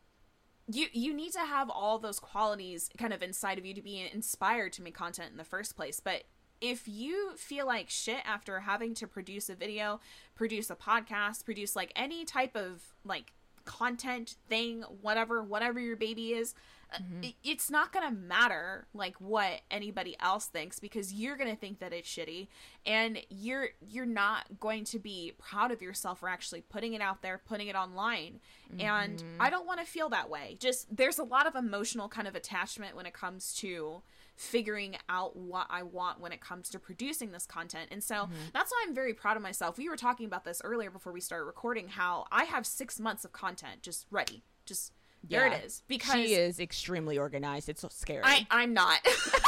you you need to have all those qualities kind of inside of you to be inspired to make content in the first place. But if you feel like shit after having to produce a video, produce a podcast, produce like any type of like content thing, whatever, whatever your baby is, mm-hmm. it, it's not gonna matter like what anybody else thinks, because you're gonna think that it's shitty, and you're you're not going to be proud of yourself for actually putting it out there, putting it online. Mm-hmm. And I don't want to feel that way. Just there's a lot of emotional kind of attachment when it comes to figuring out what I want when it comes to producing this content. And so mm-hmm. that's why I'm very proud of myself. We were talking about this earlier before we started recording, how I have six months of content just ready. Just there yeah. it is. Because
she is extremely organized. It's so scary.
I, I'm not.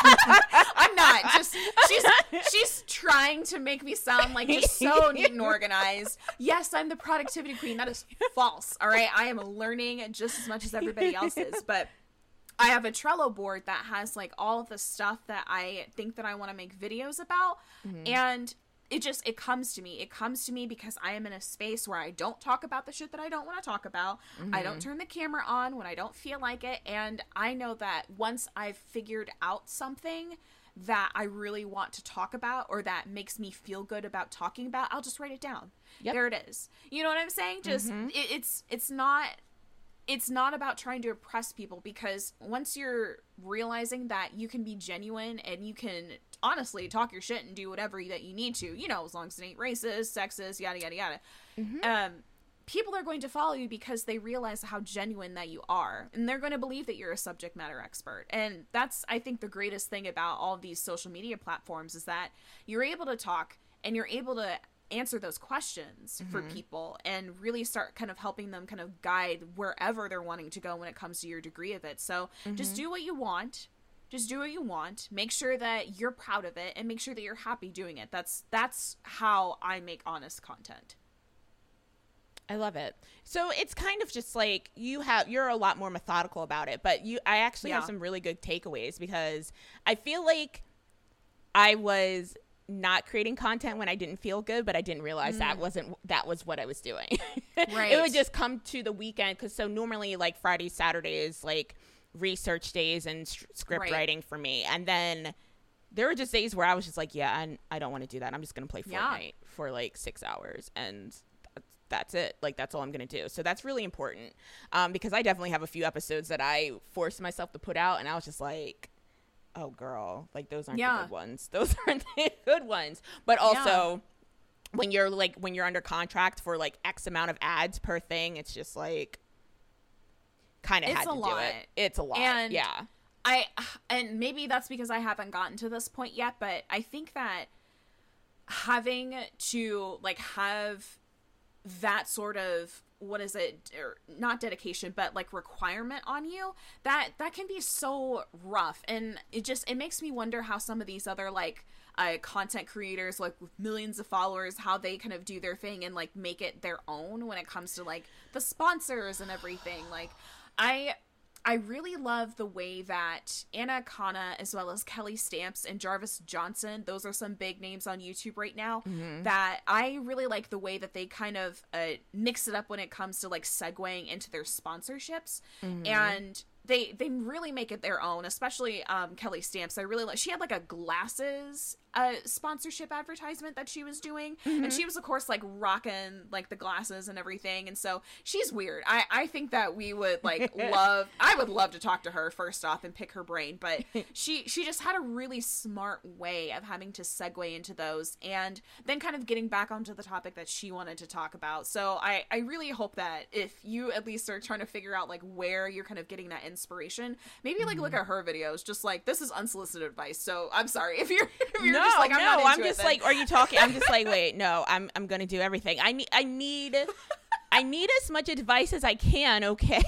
I'm not. Just she's she's trying to make me sound like just so neat and organized. Yes, I'm the productivity queen. That is false. All right. I am learning just as much as everybody else is. But I have a Trello board that has like all of the stuff that I think that I want to make videos about. Mm-hmm. And it just, it comes to me. It comes to me because I am in a space where I don't talk about the shit that I don't want to talk about. Mm-hmm. I don't turn the camera on when I don't feel like it. And I know that once I've figured out something that I really want to talk about, or that makes me feel good about talking about, I'll just write it down. Yep. There it is. You know what I'm saying? Just, mm-hmm. it, it's, it's not... It's not about trying to impress people, because once you're realizing that you can be genuine and you can honestly talk your shit and do whatever that you need to, you know, as long as it ain't racist, sexist, yada, yada, yada, mm-hmm. um, people are going to follow you because they realize how genuine that you are, and they're going to believe that you're a subject matter expert. And that's, I think, the greatest thing about all of these social media platforms is that you're able to talk and you're able to answer those questions mm-hmm. for people and really start kind of helping them kind of guide wherever they're wanting to go when it comes to your degree of it. So mm-hmm. just do what you want. Just do what you want. Make sure that you're proud of it and make sure that you're happy doing it. That's that's how I make honest content.
I love it. So it's kind of just like you have, you're a lot more methodical about it, but you, I actually yeah. have some really good takeaways, because I feel like I was not creating content when I didn't feel good, but I didn't realize mm. that wasn't that was what I was doing. Right. It would just come to the weekend, because so normally like Friday, Saturday is like research days and sh- script right. writing for me, and then there were just days where I was just like, yeah, I, I don't want to do that. I'm just gonna play Fortnite yeah. for like six hours, and that's it. Like, that's all I'm gonna do. So that's really important, um, because I definitely have a few episodes that I forced myself to put out, and I was just like, oh girl, like those aren't yeah. the good ones. Those aren't the good ones. But also yeah. when you're like, when you're under contract for like X amount of ads per thing, it's just like kind of had to lot. do it. It's a lot. And yeah.
I, and maybe that's because I haven't gotten to this point yet, but I think that having to like have that sort of, what is it, or not dedication, but like requirement on you, that that can be so rough. And it just, it makes me wonder how some of these other like uh content creators like with millions of followers, how they kind of do their thing and like make it their own when it comes to like the sponsors and everything. Like I I really love the way that Anna Kana, as well as Kelly Stamps and Jarvis Johnson, those are some big names on YouTube right now, mm-hmm. that I really like the way that they kind of uh, mix it up when it comes to like segueing into their sponsorships. Mm-hmm. And they they really make it their own, especially um, Kelly Stamps. I really like, she had like a glasses uh, sponsorship advertisement that she was doing. Mm-hmm. And she was, of course, like rocking like the glasses and everything. And so she's weird. I, I think that we would like love, I would love to talk to her first off and pick her brain. But she, she just had a really smart way of having to segue into those and then kind of getting back onto the topic that she wanted to talk about. So I, I really hope that if you at least are trying to figure out like where you're kind of getting that inspiration, maybe like mm-hmm. look at her videos, just like, this is unsolicited advice. So I'm sorry if you're, if you're I'm just like, I'm
no,
not into
I'm
it
just
then.
like, are you talking? I'm just like, wait, no, I'm I'm gonna do everything. I need I need I need as much advice as I can. Okay.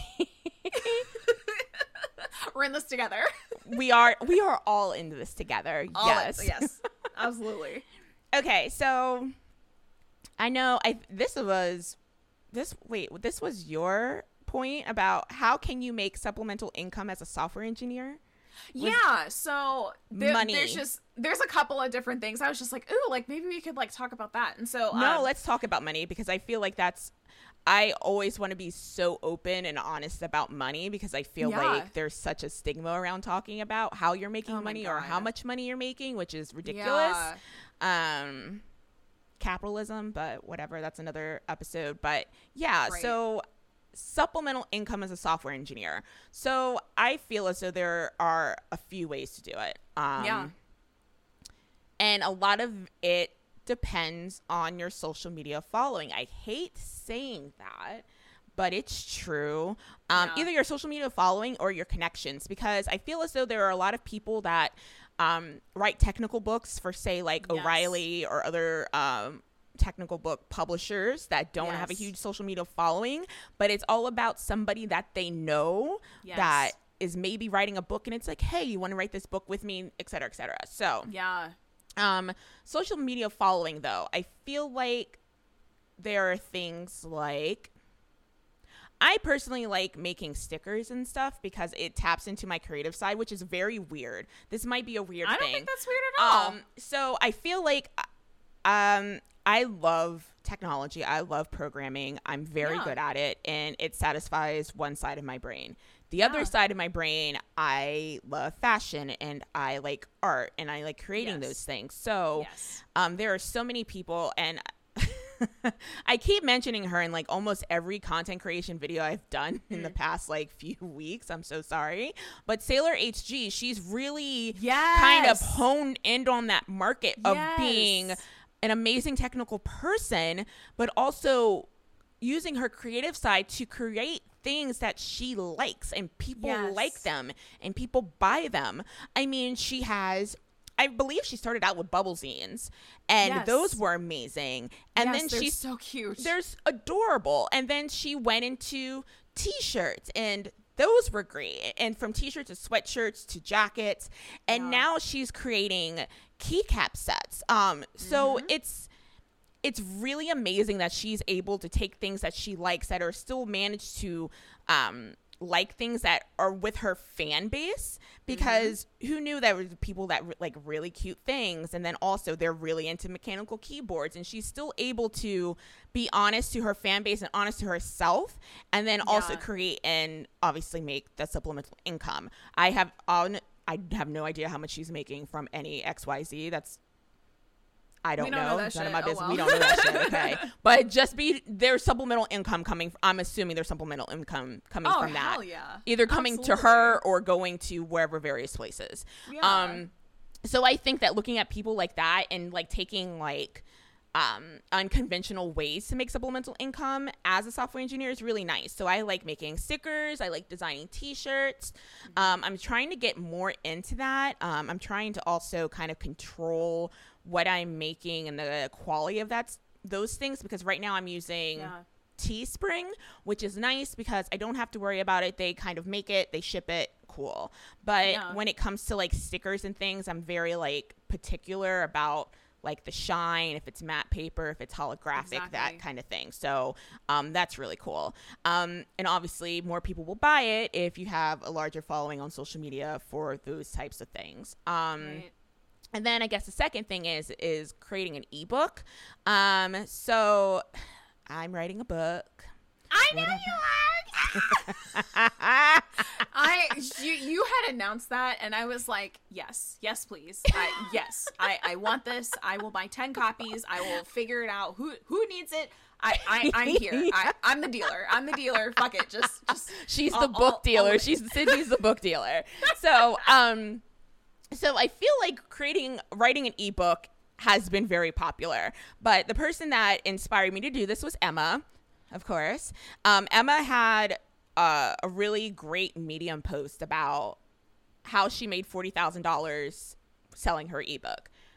We're in this together.
we are we are all into this together.
All
yes.
in- yes. Absolutely.
Okay, so I know I this was this wait, this was your point about how can you make supplemental income as a software engineer?
Yeah, so there,
Money.
there's just there's a couple of different things. I was just like, ooh, like maybe we could like talk about that. And so
No,
um,
let's talk about money because I feel like that's I always want to be so open and honest about money because I feel
Yeah.
like there's such a stigma around talking about how you're making
Oh my
money or how
God.
much money you're making, which is ridiculous.
Yeah.
Um capitalism, but whatever, that's another episode. But yeah,
Right.
so supplemental income as a software engineer. So I feel as though there are a few ways to do it. Um,
Yeah.
And a lot of it depends on your social media following. I hate saying that, but it's true. Um,
Yeah.
Either your social media following or your connections, because I feel as though there are a lot of people that um, write technical books for, say, like
Yes.
O'Reilly or other um, technical book publishers that don't have a
Yes.
huge social media following, but it's all about somebody that they know
Yes.
that is maybe writing a book, and it's like, hey, you want to write this book with me, et cetera, et cetera. So
Yeah.
um, social media following, though, I feel like there are things like I personally like making stickers and stuff because it taps into my creative side, which is very weird. This might be a weird
I don't
thing.
think that's weird at all.
Um, so I feel like um, I love technology. I love programming. I'm very
Yeah.
good at it, and it satisfies one side of my brain. The
Yeah.
other side of my brain, I love fashion and I like art and I like creating
Yes.
those things. So
Yes.
um, there are so many people, and I keep mentioning her in like almost every content creation video I've done in the past like few weeks. I'm so sorry. But Sailor H G, she's really
Yes.
kind of honed in on that market of
Yes.
being an amazing technical person, but also using her creative side to create things that she likes and people
Yes.
like them and people buy them. I mean, she has, I believe she started out with bubble zines, and
Yes.
those were amazing. And
Yes,
then
they're
she's
so cute.
there's adorable. And then she went into t-shirts, and those were great. And from t-shirts to sweatshirts to jackets, and
Yeah.
now she's creating keycap sets. Um, so
Mm-hmm.
it's it's really amazing that she's able to take things that she likes that are still managed to um like things that are with her fan base, because who knew there were people that re- like really cute things, and then also they're really into mechanical keyboards, and she's still able to be honest to her fan base and honest to herself, and then also
Yeah.
create and obviously make the supplemental income. I have on I have no idea how much she's making from any X Y Z. That's I don't,
We don't know
know.
that
None
shit.
of my
Oh,
business.
well.
We don't know that shit. Okay, but just be there's supplemental income coming. I'm assuming there's supplemental income coming
oh,
from that.
hell yeah.
Either coming to her or going to wherever various places.
Yeah.
Um, so I think that looking at people like that and like taking like um, unconventional ways to make supplemental income as a software engineer is really nice. So I like making stickers. I like designing t-shirts. Um, I'm trying to get more into that. Um, I'm trying to also kind of control what I'm making and the quality of that those things, because right now I'm using
Yeah.
Teespring, which is nice because I don't have to worry about it. They kind of make it, they ship it, cool. But
Yeah.
when it comes to like stickers and things, I'm very like particular about like the shine, if it's matte paper, if it's holographic,
Exactly.
that kind of thing. So um, that's really cool. Um, and obviously more people will buy it if you have a larger following on social media for those types of things. Um,
Right.
And then I guess the second thing is is creating an ebook. Um, so I'm writing a book.
I knew you were. I you you had announced that, and I was like, yes, yes, please, I, yes, I I want this. I will buy ten copies. I will figure it out. Who who needs it? I, I I'm here. I, I'm the dealer. I'm the dealer. Fuck it. Just just.
She's
all-
the book
all-
dealer.
all-
She's Sydney's the book dealer. So um, so I feel like creating writing an ebook has been very popular. But the person that inspired me to do this was Emma, of course. Um, Emma had uh, a really great Medium post about how she made forty thousand dollars selling her ebook.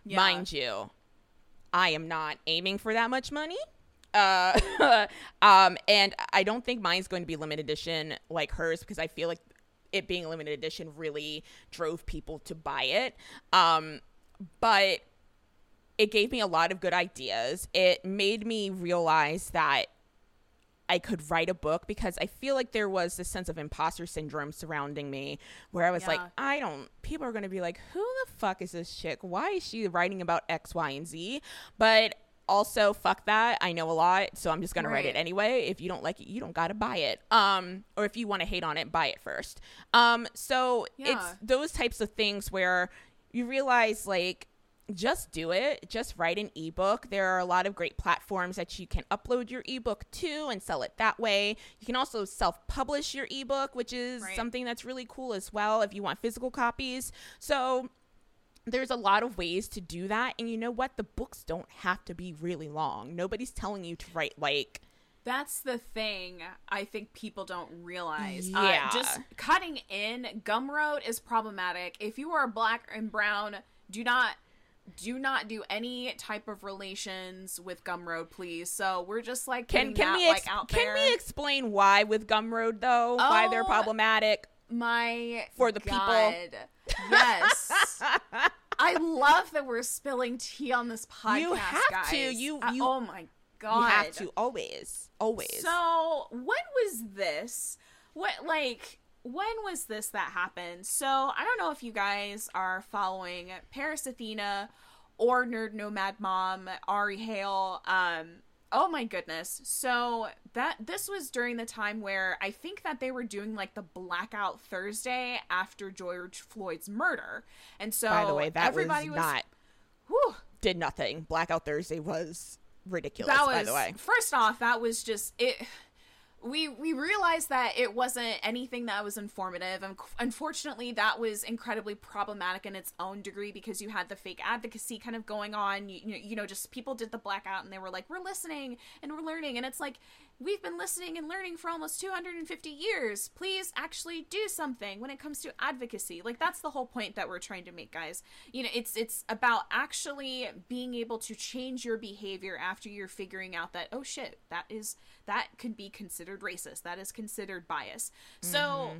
Yeah.
Mind you, I am not aiming for that much money. Uh, um, and I don't think mine's going to be limited edition like hers, because I feel like it being a limited edition really drove people to buy it. Um, but it gave me a lot of good ideas. It made me realize that I could write a book, because I feel like there was this sense of imposter syndrome surrounding me, where I was
Yeah.
like, I don't, people are going to be like, who the fuck is this chick? Why is she writing about X, Y, and Z? But also, fuck that. I know a lot, so I'm just going to write
Right.
it anyway. If you don't like it, you don't got to buy it. Um, or if you want to hate on it, buy it first. Um, so
Yeah.
it's those types of things where you realize, like, just do it. Just write an ebook. There are a lot of great platforms that you can upload your ebook to and sell it that way. You can also self-publish your ebook, which is
Right.
something that's really cool as well if you want physical copies. So there's a lot of ways to do that. And you know what? The books don't have to be really long. Nobody's telling you to write like...
That's the thing I think people don't realize.
Yeah.
Uh, just cutting in Gumroad is problematic. If you are black and brown, do not do not do any type of relations with Gumroad, please. So we're just like
Can
putting
can
that
we ex-
like out
can
there.
we explain why with Gumroad though? Why they're
Oh,
problematic?
My
For the people.
God. Yes. I love that we're spilling tea on this podcast.
You have
guys.
to. You-
Uh,
you-
oh my God.
You have to always, always.
So when was this? What like when was this that happened? So I don't know if you guys are following Paris Athena or Nerd Nomad Mom, Ari Hale. Um, oh my goodness. So that this was during the time where I think that they were doing like the Blackout Thursday after George Floyd's murder, and so
By the way, that
everybody
was
was,
not
whew,
did nothing. Blackout Thursday was ridiculous.
that was,
by the way,
first off, that was just it. We we realized that it wasn't anything that was informative, and unfortunately, that was incredibly problematic in its own degree, because you had the fake advocacy kind of going on. You, you, you know, just people did the blackout and they were like, "We're listening and we're learning," and it's like, we've been listening and learning for almost two hundred fifty years. Please actually do something when it comes to advocacy. Like, that's the whole point that we're trying to make, guys. You know, it's it's about actually being able to change your behavior after you're figuring out that, oh shit, that is that could be considered racist. That is considered bias. So
Mm-hmm.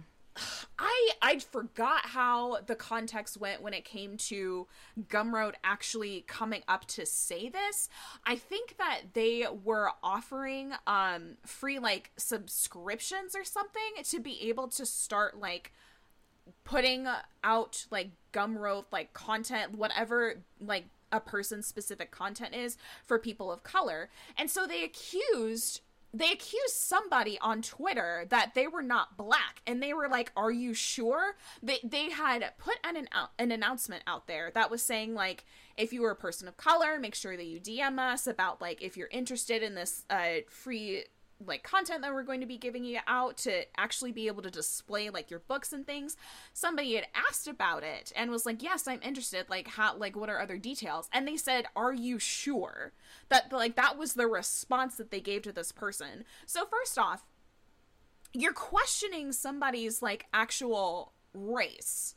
I I forgot how the context went when it came to Gumroad actually coming up to say this. I think that they were offering um free like subscriptions or something to be able to start like putting out like Gumroad like content, whatever like a person's specific content is for people of color. And so they accused they accused somebody on Twitter that they were not black, and they were like, are you sure? They they had put an an, an announcement out there that was saying like, if you were a person of color, make sure that you D M us about like if you're interested in this uh free like content that we're going to be giving you out to actually be able to display like your books and things. Somebody had asked about it and was like, yes, I'm interested. Like, how, like, what are other details? And they said, are you sure? That, like, that was the response that they gave to this person. So first off, you're questioning somebody's like actual race.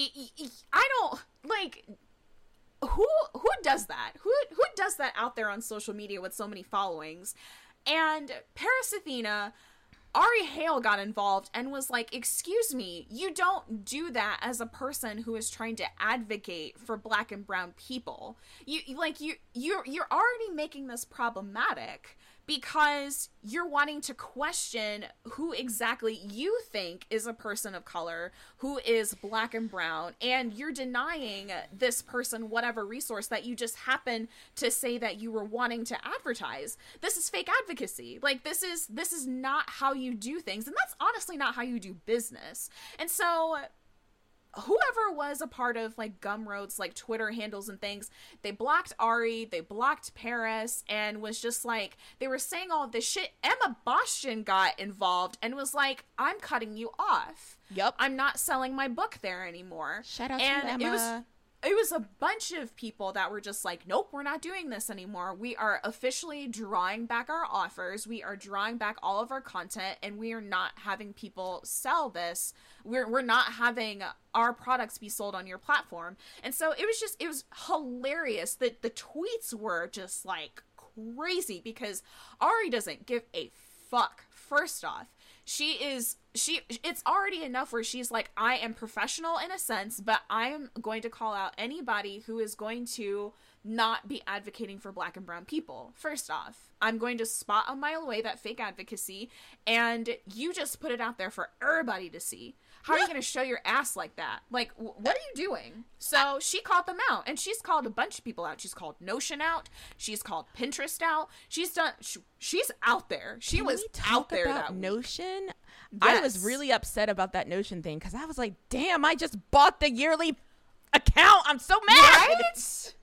I don't like who who does that? Who who does that out there on social media with so many followings? And Paris Athena, Ari Hale got involved and was like, excuse me, you don't do that as a person who is trying to advocate for black and brown people. You like you you're you're already making this problematic because you're wanting to question who exactly you think is a person of color, who is black and brown, and you're denying this person whatever resource that you just happen to say that you were wanting to advertise. This is fake advocacy. Like, this is this is not how you do things, and that's honestly not how you do business. And so whoever was a part of like Gumroad's like Twitter handles and things, they blocked Ari, they blocked Paris, and was just like, they were saying all of this shit. Emma Boston got involved and was like, I'm cutting you off.
Yep.
I'm not selling my book there anymore.
Shout out
and
to Emma.
It was, it was a bunch of people that were just like, nope, we're not doing this anymore. We are officially drawing back our offers. We are drawing back all of our content, and we are not having people sell this. We're we're not having our products be sold on your platform. And so it was just, it was hilarious that the tweets were just like crazy because Ari doesn't give a fuck. First off, she is she it's already enough where she's like, I am professional in a sense, but I am going to call out anybody who is going to not be advocating for black and brown people. First off, I'm going to spot a mile away that fake advocacy, and you just put it out there for everybody to see. How are you going to show your ass like that? Like, w- what are you doing? So she called them out, and she's called a bunch of people out. She's called Notion out. She's called Pinterest out. She's done. She, she's out there. She
Can
was
we talk
out there.
about
That
Notion.
Yes.
I was really upset about that Notion thing because I was like, damn, I just bought the yearly account. I'm so mad.
Right?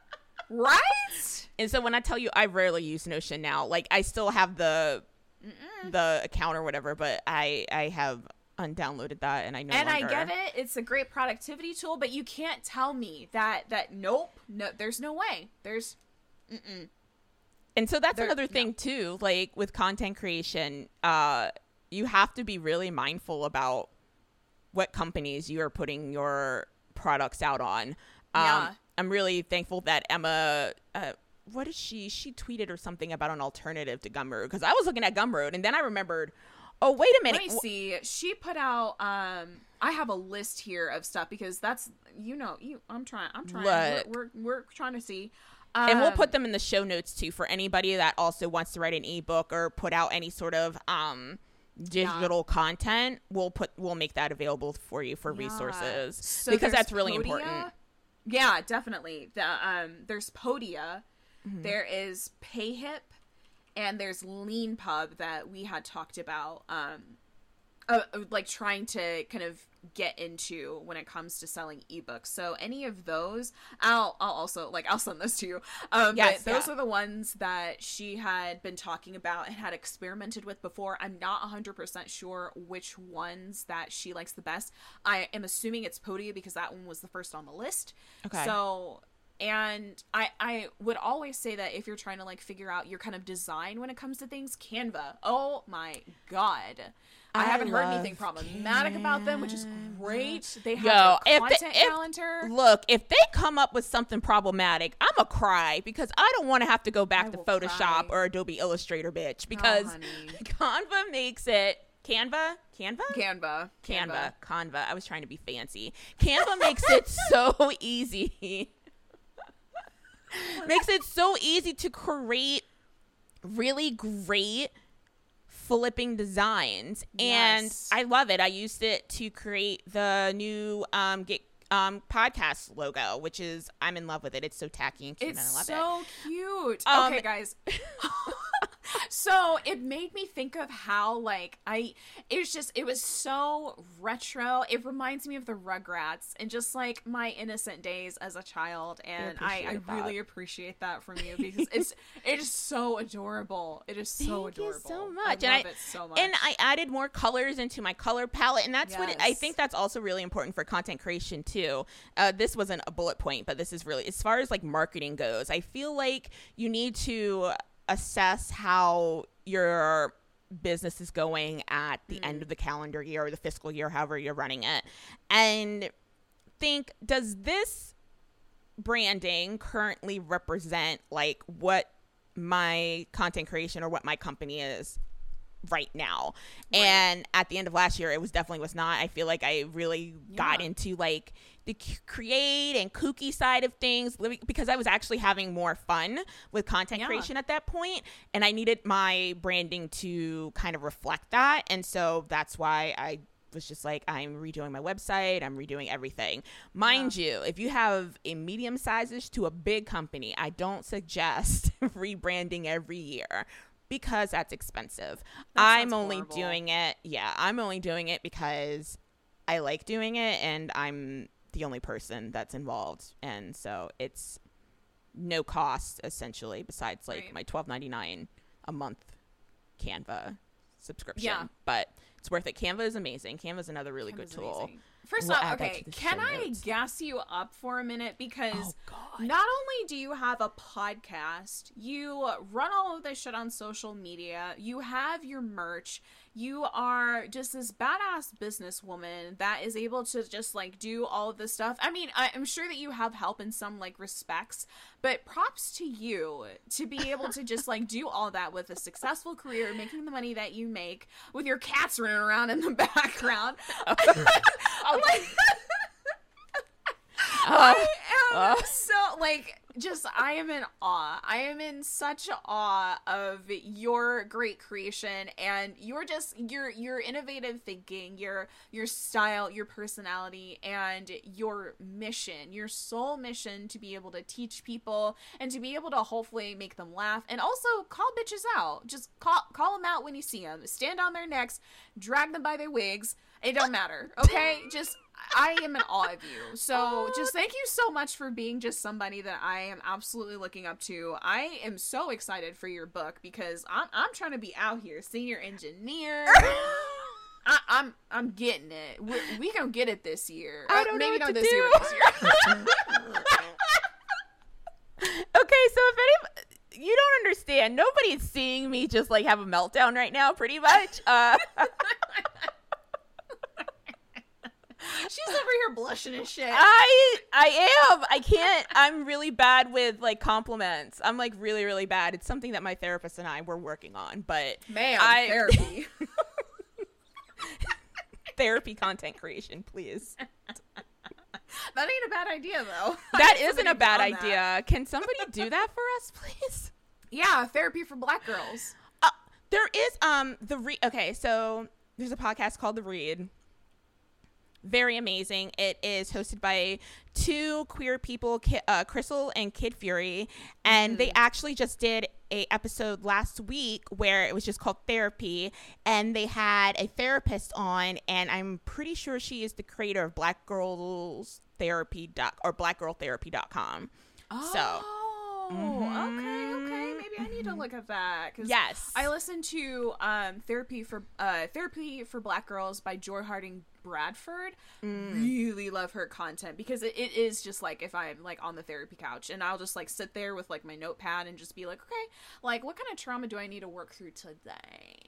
Right?
And so when I tell you, I rarely use Notion now. Like, I still have the Mm-mm. the account or whatever, but I I have undownloaded that, and I no
and
longer.
I get it. It's a great productivity tool, but you can't tell me that that nope, no, there's no way. There's, mm-mm.
And so that's
There-
another thing
no.
too. Like with content creation, uh, you have to be really mindful about what companies you are putting your products out on. Um,
Yeah.
I'm really thankful that Emma. Uh, what did she? She tweeted or something about an alternative to Gumroad, because I was looking at Gumroad and then I remembered. Oh, wait a minute.
Let me see. She put out. Um, I have a list here of stuff because that's you know you. I'm trying. I'm trying.
Look.
We're, we're we're trying to see. Um,
And we'll put them in the show notes too for anybody that also wants to write an ebook or put out any sort of um digital
Yeah.
content. We'll put we'll make that available for you for
Yeah.
resources
So
because
there's
that's really
Podia.
important.
Yeah, definitely. The um, there's Podia,
Mm-hmm.
there is PayHip, and there's LeanPub that we had talked about. Um, uh, like trying to kind of get into when it comes to selling ebooks. So any of those, I'll I'll also like I'll send those to you. Um,
Yes,
but those
yeah.
are the ones that she had been talking about and had experimented with before. I'm not one hundred percent sure which ones that she likes the best. I am assuming it's Podia because that one was the first on the list.
Okay.
So. And I, I would always say that if you're trying to like figure out your kind of design when it comes to things, Canva. Oh my God. I,
I
haven't heard
love
anything problematic about them, which is great. They have
Yo,
their
if
content
they, if,
calendar.
look, if they come up with something problematic, I'm a cry because I don't want to have to go back
I
to
will
Photoshop
cry.
or Adobe Illustrator, bitch, because
honey.
Canva makes it Canva, Canva,
Canva.
Canva, Canva. I was trying to be fancy. Canva makes it so easy. Makes it so easy to create really great flipping designs.
Yes.
And I love it. I used it to create the new um get um podcast logo, which is I'm in love with it. It's so tacky and cute,
It's
and I love
so
it.
cute.
Um,
okay, guys. So it made me think of how like I it was just it was so retro. It reminds me of the Rugrats and just like my innocent days as a child, and I, I
appreciate that.
really appreciate that from you because it's it is so adorable. It is so
Thank you
adorable.
so
I
much.
love
And I-
it so much.
And I added more colors into my color palette, and that's what it, I
Yes.
think that's also really important for content creation too. Uh, this wasn't a bullet point, but this is really as far as like marketing goes. I feel like you need to assess how your business is going at the
Mm.
end of the calendar year or the fiscal year, however you're running it, and think, does this branding currently represent like what my content creation or what my company is right now?
Right.
And at the end of last year, it was definitely was not. I feel like I really got
Yeah.
into like the c- create and kooky side of things li- because I was actually having more fun with content
Yeah.
creation at that point, and I needed my branding to kind of reflect that. And so that's why I was just like, I'm redoing my website, I'm redoing everything. Mind you, if you have a medium sizes to a big company, I don't suggest rebranding every year because that's expensive.
That
I'm
sounds
only
horrible.
doing it. Yeah, I'm only doing it because I like doing it and I'm the only person that's involved. And so it's no cost essentially besides like
Right.
my twelve ninety-nine a month Canva subscription.
Yeah.
But it's worth it. Canva is amazing. Canva is another really good
Canva's
tool.
amazing. First
We'll
off,
add that
okay,
to the
can
show
I
notes.
gas you up for a minute? Because
Oh, God.
not only do you have a podcast, you run all of this shit on social media, you have your merch, you are just this badass businesswoman that is able to just, like, do all of this stuff. I mean, I, I'm sure that you have help in some, like, respects, but props to you to be able to just, like, do all that with a successful career, making the money that you make, with your cats running around in the background. I'm like... I am
uh.
so, like, just, I am in awe. I am in such awe of your great creation and your just, your, your innovative thinking, your, your style, your personality, and your mission, your sole mission to be able to teach people and to be able to hopefully make them laugh and also call bitches out. Just call, call them out when you see them. Stand on their necks, drag them by their wigs. It don't matter, okay? Just, I am in awe of you. So just thank you so much for being just somebody that I am absolutely looking up to. I am so excited for your book because I'm I'm trying to be out here, senior engineer. I, I'm I'm getting it. We're, we gonna get it this year.
I don't
uh, maybe
know
not
what to
this
do.
year, but this year.
Okay, so if any, you don't understand, nobody's seeing me just like have a meltdown right now, pretty much. Uh,
She's over here blushing and shit.
I I am. I can't. I'm really bad with like compliments. I'm like really really bad. It's something that my therapist and I were working on, but
Man,
I,
therapy.
therapy content creation, please.
That ain't a bad idea though.
That isn't a bad
found that.
idea. Can somebody do that for us, please?
Yeah, therapy for black girls.
Uh, there is um the re- okay, so there's a podcast called The Read. Very amazing. It is hosted by two queer people, Ki- uh, Crystal and Kid Fury, and mm. they actually just did a episode last week where it was just called Therapy, and they had a therapist on, and I'm pretty sure she is the creator of Black Girls Therapy dot or black girl therapy dot com.
Oh,
so,
mm-hmm. okay, okay. Maybe I need to look at that. Cause
yes,
I listened to um, Therapy for uh, Therapy for Black Girls by Joy Harding Bradford. Mm. Really love her content because it, it is just like if I'm like on the therapy couch and I'll just like sit there with like my notepad and just be like, okay, like what kind of trauma do I need to work through today?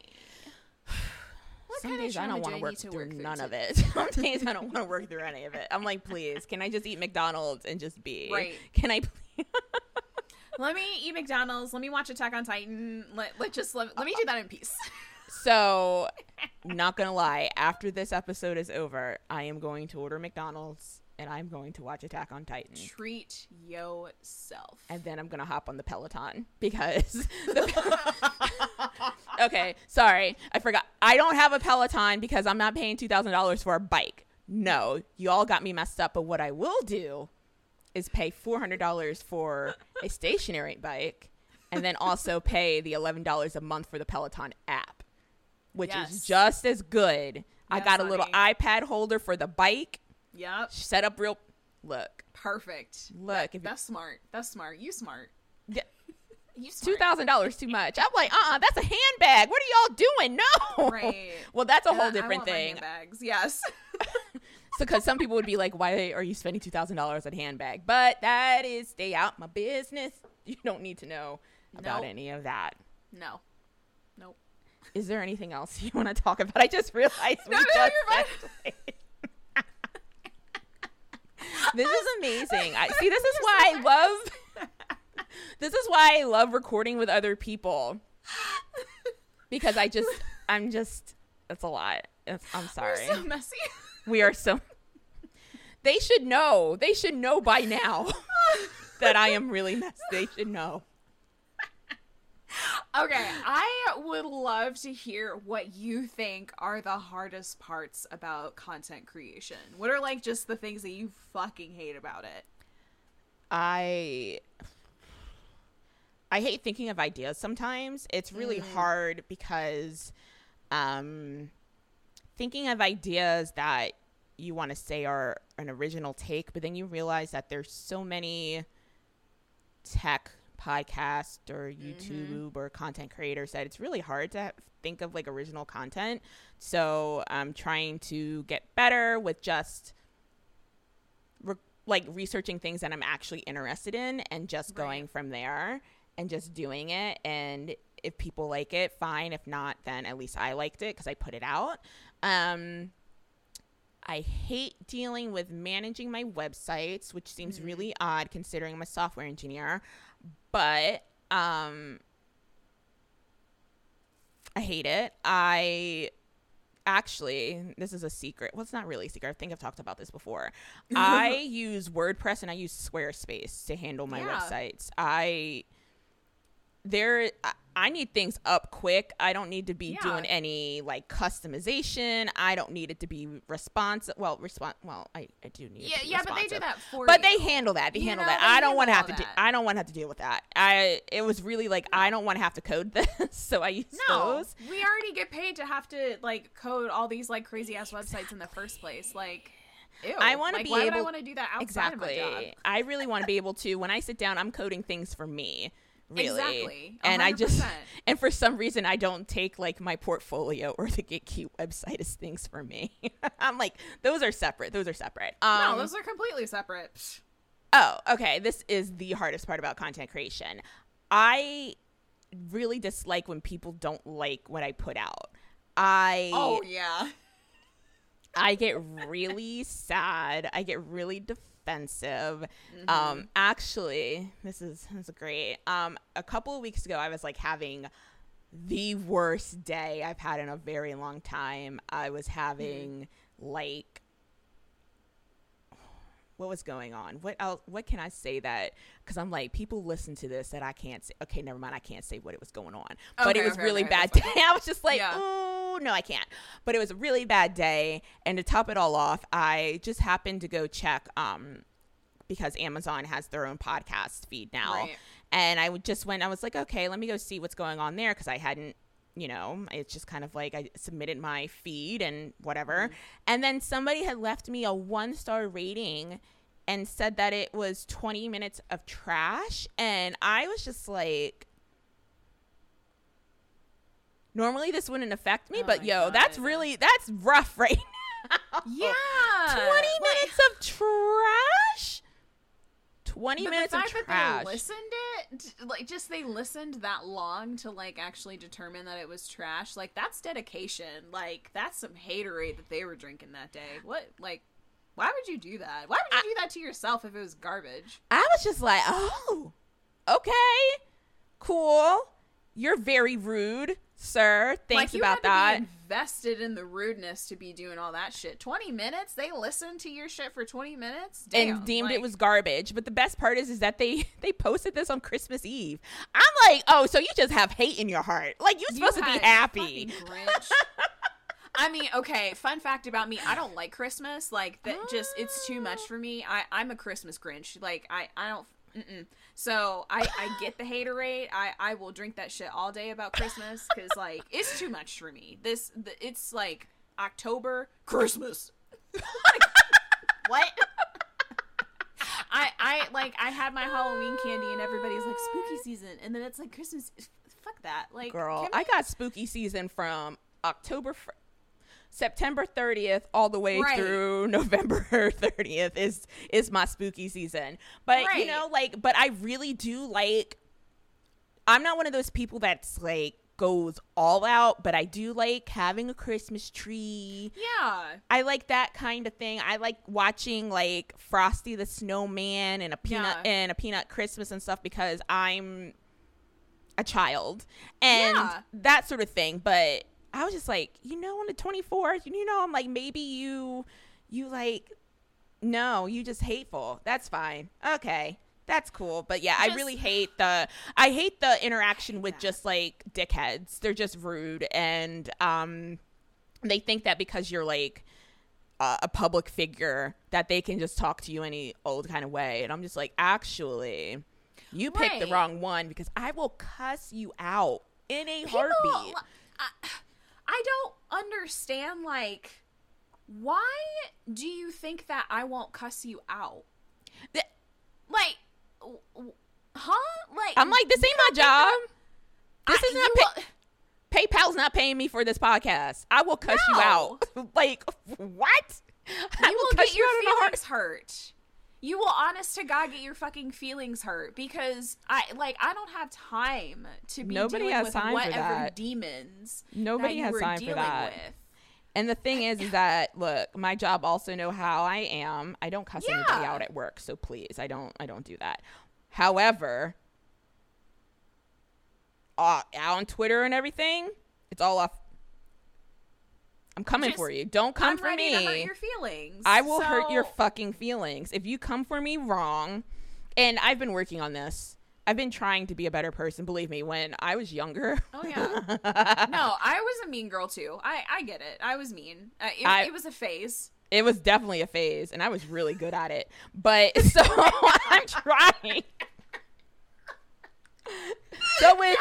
What
Some
kind
days
of
I don't want
do
to work
need to
through
work
none
through
of it. Some days I don't want to work through any of it. I'm like, please, can I just eat McDonald's and just be?
Right.
Can I please?
Let me eat McDonald's. Let me watch Attack on Titan. Let, let just let, let me do that in peace.
So, not gonna lie, after this episode is over, I am going to order McDonald's and I'm going to watch Attack on Titan.
Treat yourself.
And then I'm gonna hop on the Peloton because the okay, sorry, I forgot. I don't have a Peloton because I'm not paying two thousand dollars for a bike. No, you all got me messed up. But what I will do is pay four hundred dollars for a stationary bike and then also pay the eleven dollars a month for the Peloton app, which
yes.
is just as good. Yes, I got a little
honey.
iPad holder for the bike.
Yep.
Set up real. Look.
Perfect.
Look.
That,
if
that's smart. That's smart. You smart.
Yeah.
You smart.
two thousand dollars too much. I'm like, uh-uh, that's a handbag. What are y'all doing? No.
Right.
Well, that's a
and
whole
I,
different
I want
thing.
My handbags. Yes.
So, because some people would be like, why are you spending two thousand dollars on handbag? But that is stay out my business. You don't need to know about
nope. any
any of that.
No. Nope.
Is there anything else you want to talk about? I just realized we
no, no,
just
you're fine.
said This is amazing. I see. This is why I love. This is why I love recording with other people. Because I just, I'm just. It's a lot. It's, I'm sorry.
We're so messy.
We are so. They should know. They should know by now that I am really messy. They should know.
Okay, I would love to hear what you think are the hardest parts about content creation. What are like just the things that you fucking hate about it?
I I hate thinking of ideas sometimes. It's really mm. hard because um thinking of ideas that you want to say are an original take, but then you realize that there's so many tech podcast or YouTube
Mm-hmm.
or content creator said, it's really hard to think of like original content. So I'm trying to get better with just re- like researching things that I'm actually interested in and just going
Right.
from there and just doing it. And if people like it, fine. If not, then at least I liked it because I put it out. Um, I hate dealing with managing my websites, which seems
Mhm.
really odd considering I'm a software engineer. But um, I hate it. I actually, this is a secret. Well, it's not really a secret. I think I've talked about this before. I use WordPress and I use Squarespace to handle my
Yeah.
websites. I there I- I need things up quick. I don't need to be
Yeah.
doing any like customization. I don't need it to be responsive. Well, respond. Well, I, I do need.
Yeah,
it to be
yeah, but they do
responsive.
that for
But
you.
they handle that. They
You
handle
know,
that.
they
I don't want to have
handle
to. Do,
all
I don't want to have to deal with that. I. It was really like I don't want to have to code this, so I use
No,
those.
we already get paid to have to like code all these like crazy ass websites in the first place. Like, ew.
I wanna
like,
be
why would I
able-
want to do that outside
Exactly.
of my job?
I really want to be able to. When I sit down, I'm coding things for me. Really.
Exactly.
And I just.
one hundred percent.
And for some reason, I don't take like my portfolio or the Get Cute website as things for me. I'm like, those are separate. Those are separate. Um,
No, those are completely separate. Psh.
Oh, okay. This is the hardest part about content creation. I really dislike when people don't like what I put out. I
Oh yeah.
I get really sad. I get really defensive.
Mm-hmm.
Um, actually, this is this is great. Um, a couple of weeks ago, I was like having the worst day I've had in a very long time. I was having
Mm-hmm.
like, what was going on? What else? What can I say that? Because I'm like, people listen to this that I can't say. Okay, never mind. I can't say what it was going on. But it
Okay,
was
okay,
really
okay,
bad
that's
day. I was just like,
Yeah.
oh no, I can't. But it was a really bad day. And to top it all off, I just happened to go check um because Amazon has their own podcast feed now.
Right.
And I would just went. I was like, okay, let me go see what's going on there because I hadn't. You know, it's just kind of like I submitted my feed and whatever.
Mm-hmm.
And then somebody had left me a one star rating and said that it was twenty minutes of trash. And I was just like, normally this wouldn't affect me,
Oh
but
my
yo,
God.
that's really, that's rough right now.
Yeah.
twenty
Like,
minutes of trash? twenty
but
minutes
the
of
fact that
trash.
they listened it, like just they listened that long to like actually determine that it was trash. Like that's dedication. Like that's some haterade that they were drinking that day. What? Like, why would you do that? Why would you do that to yourself if it was garbage?
I was just like, oh, okay, cool. You're very rude, sir. Thanks
like, you
about
had to
that.
Be invested in the rudeness to be doing all that shit. Twenty minutes? They listened to your shit for twenty minutes? Damn,
And deemed
like,
it was garbage. But the best part is, is that they they posted this on Christmas Eve. I'm like, oh, so you just have hate in your heart? Like you're
you
supposed to be
had
happy?
fucking Grinch. I mean, okay, fun fact about me, I don't like Christmas. Like, that just, it's too much for me. I, I'm a Christmas Grinch. Like, I, I don't, mm-mm. So, I, I get the haterade. I, I will drink that shit all day about Christmas, because, like, it's too much for me. This, the, it's, like, October, Christmas. What? I, I, like, I had my Halloween candy, and everybody's like, spooky season, and then it's, like, Christmas. Fuck that. Like,
Girl,
can
I
we-
got spooky season from October, fir- September thirtieth all the way
Right.
through November thirtieth is is my spooky season. But you
Right.
know, like, but I really do like. I'm not one of those people that's like goes all out, but I do like having a Christmas tree.
Yeah.
I like that kind of thing. I like watching like Frosty the Snowman and a peanut
Yeah.
and a peanut Christmas and stuff because I'm a child and
Yeah.
that sort of thing. But I was just like, you know, on the twenty-fourth, you know, I'm like, maybe you, you like, no, you just hateful. That's fine. Okay. That's cool. But yeah, I
Just-
really hate the, I hate the interaction with
that.
just like dickheads. They're just rude. And, um, they think that because you're like uh, a public figure that they can just talk to you any old kind of way. And I'm just like, actually, you picked the
Right.
wrong one because I will cuss you out in a
People,
heartbeat.
I, I don't understand, like, why do you think that I won't cuss you out?
The-
Like, w- w- huh? like
I'm like, this ain't my job. This
I,
is not pay- PayPal's not paying me for this podcast. I will cuss
No.
you out. Like, what? I
You will
cuss
get your
out in a heart-
feelings hurt. You will, honest to God, get your fucking feelings hurt because I like I don't have time to be
Nobody
dealing
has
with
time for
whatever
that.
demons.
Nobody
that you
has
were
time for
dealing
that.
With.
And the thing is, is that look, my job also know how I am. I don't cuss anybody
Yeah.
out at work, so please, I don't, I don't do that. However, uh, out on Twitter and everything, it's all off. I'm coming
Just-
for you. Don't come
I'm
for
ready
me.
to hurt your feelings.
I will hurt your
So-
fucking feelings if you come for me wrong. And I've been working on this. I've been trying to be a better person. Believe me, when I was younger.
Oh yeah. No, I was a mean girl too. I I get it. I was mean. Uh, it,
I-
it was a phase.
It was definitely a phase, and I was really good at it. But so I'm trying. So when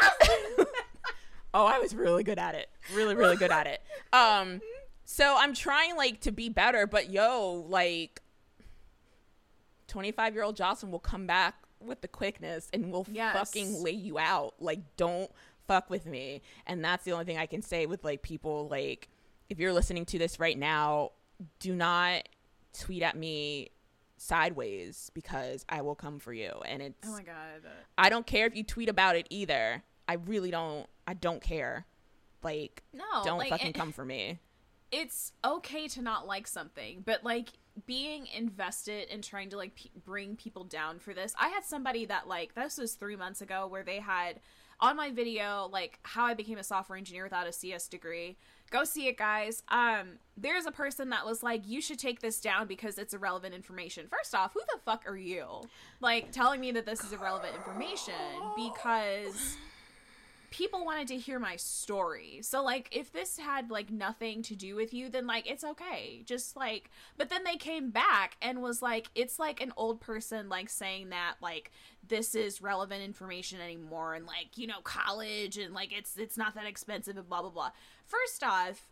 oh, I was really good at it. Really, really good at it. Um, so I'm trying like to be better, but yo, like twenty-five year old Jocelyn will come back with the quickness and will
Yes.
fucking lay you out. Like, don't fuck with me. And that's the only thing I can say with like people. Like, if you're listening to this right now, do not tweet at me sideways because I will come for you. And it's
Oh my god.
I don't care if you tweet about it either. I really don't. I don't care. Like,
No,
don't
like,
fucking
it-
come for me.
It's okay to not like something, but like being invested in trying to like p- bring people down for this. I had somebody that like this was three months ago where they had on my video like how I became a software engineer without a C S degree. Go see it, guys. Um, there's a person that was like, you should take this down because it's irrelevant information. First off, who the fuck are you? Like telling me that this is irrelevant information because people wanted to hear my story. So like if this had like nothing to do with you, then like it's okay. Just like but then they came back and was like it's like an old person like saying that like this is relevant information anymore and like, you know, college and like it's it's not that expensive and blah blah blah. First off,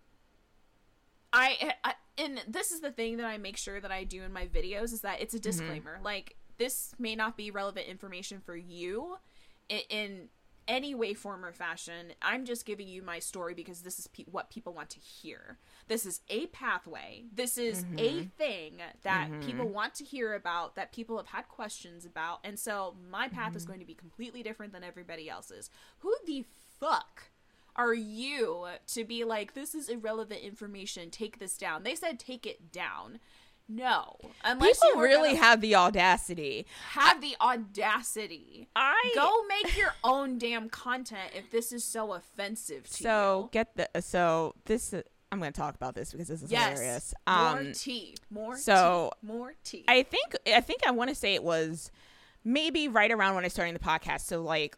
I, I and this is the thing that I make sure that I do in my videos is that it's a disclaimer. Mm-hmm. Like this may not be relevant information for you in, in any way, form, or fashion. I'm just giving you my story because this is pe- what people want to hear. This is a pathway. This is mm-hmm. a thing that mm-hmm. people want to hear about, that people have had questions about. And so my path mm-hmm. is going to be completely different than everybody else's. Who the fuck are you to be like, this is irrelevant information, take this down? They said take it down. No, unless
people
you
really
gonna
have the audacity.
have the audacity.
I
Go make your own damn content if this is so offensive to you.
So get the so this uh, I'm going to talk about this because this is
yes,
hilarious.
more
Um,
tea, more
so
tea, more tea.
I think I think I want to say it was maybe right around when I started the podcast. So like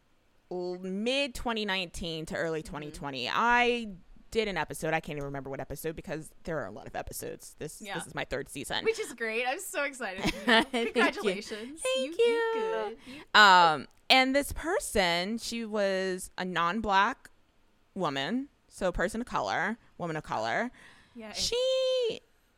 mid twenty nineteen to early twenty twenty. Mm-hmm. I did an episode. I can't even remember what episode because there are a lot of episodes. This
Yeah.
this is my third season.
Which is great. I'm so excited.
Thank you.
Congratulations.
Thank
you.
you.
You good. You-
Um, and this person, she was a non-black woman, so person of color, woman of color.
yeah.
She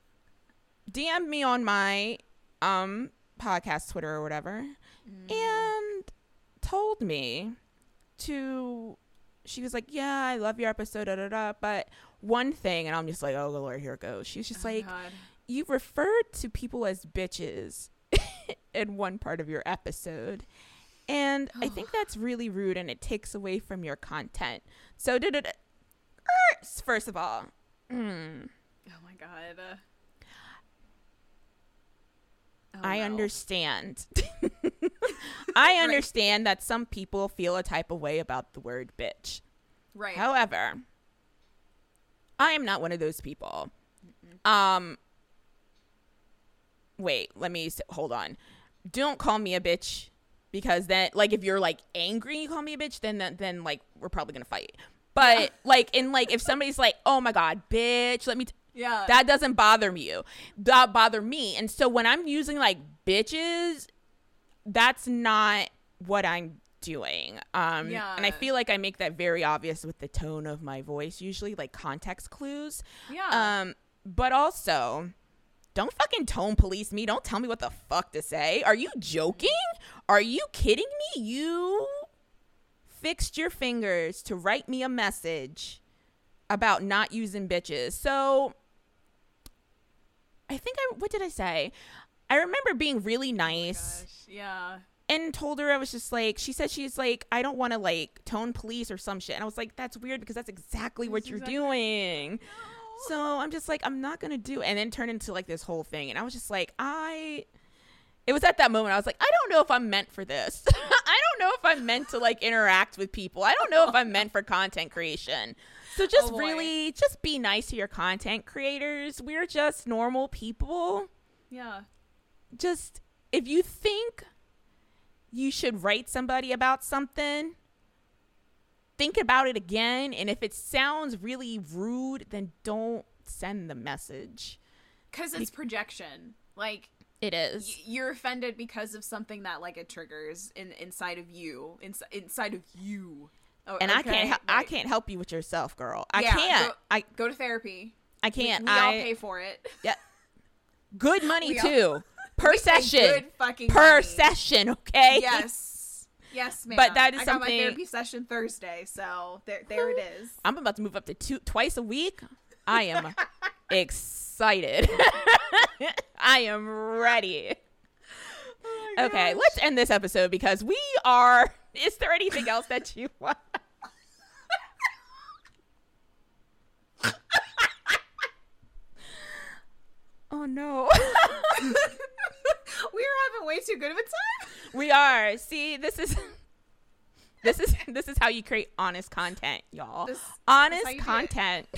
D M'd me on my um podcast Twitter or whatever,
Mm.
and told me to. She was like, "Yeah, I love your episode, da da da." But one thing, and I'm just like, "Oh Lord, here it goes." She was just
Oh,
like,
God.
"You referred to people as bitches in one part of your episode, and I think that's really rude, and it takes away from your content." So, da da da. First of all, mm,
Oh my God. Uh, oh,
I
no.
understand. I understand that some people feel a type of way about the word bitch.
Right.
However, I am not one of those people. Mm-mm. Um, wait, let me hold on. Don't call me a bitch because then, like, if you're like angry, you call me a bitch, then then, then like we're probably gonna fight. But yeah. like, in like, if somebody's like, "Oh my God, bitch," let me. T-
yeah.
That doesn't bother me. You. That bother me. And so when I'm using like bitches, that's not what I'm doing. Um,
yeah.
And I feel like I make that very obvious with the tone of my voice, usually like context clues.
Yeah.
Um, but also don't fucking tone police me. Don't tell me what the fuck to say. Are you joking? Are you kidding me? You fixed your fingers to write me a message about not using bitches. So I think I, what did I say? I remember being really nice.
Gosh, yeah.
And told her, I was just like, she said she's like, I don't want to like tone police or some shit. And I was like, that's weird because that's exactly what
That's
you're
exactly-
doing.
No.
So I'm just like, I'm not going to do it. And then turned into like this whole thing. And I was just like, I, it was at that moment I was like, I don't know if I'm meant for this. I don't know if I'm meant to like interact with people. I don't know if I'm meant for content creation. So just
Oh, boy.
really, just be nice to your content creators. We're just normal people.
Yeah.
Just, if you think you should write somebody about something, think about it again. And if it sounds really rude, then don't send the message.
Because it's projection. Like,
It is.
y- you're offended because of something that, like, it triggers in inside of you. Ins- inside of you. Oh,
And I
okay?
can't. hel- I
Like,
can't help you with yourself, girl. I
Yeah,
can't.
go-
I.
Go to therapy.
I
We,
can't.
we
I.
all pay for it.
Yeah. Good money
We all-
too. Per
We pay
session.
Good fucking
Per
money.
session. Okay.
Yes. Yes, ma'am.
But that is
I got
something-
my therapy session Thursday, so there, there it is.
I'm about to move up to two twice a week. I am excited. I am ready.
Oh my
Okay,
gosh.
let's end this episode because we are. Is there anything else that you want? Oh no.
We are having way too good of a time.
We are. See, this is this is this is how you create honest content, y'all.
This-
honest
how you do it.
content.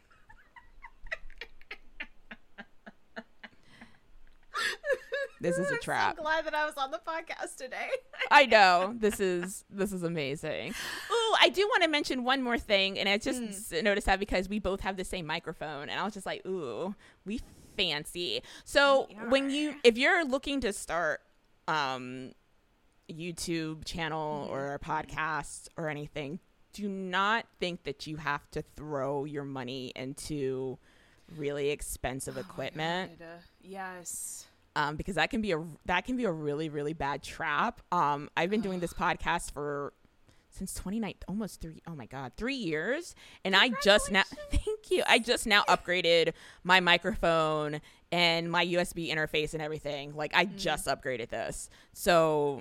This is a
I'm
trap.
so glad that I was on the podcast today.
I know. This is this is amazing. Ooh, I do want to mention one more thing, and I just
Mm.
s- noticed that because we both have the same microphone, and I was just like, ooh, we fancy. So
We
when you,
are.
if you're looking to start um YouTube channel
Mm-hmm.
or a podcast or anything, do not think that you have to throw your money into really expensive
Oh my
equipment.
God. Yes.
Um, because that can be a that can be a really really bad trap. Um, I've been doing this podcast for since twenty nineteen, almost three. Oh my god, three years, and I just now thank you. I just now upgraded my microphone and my U S B interface and everything. Like I just upgraded this, so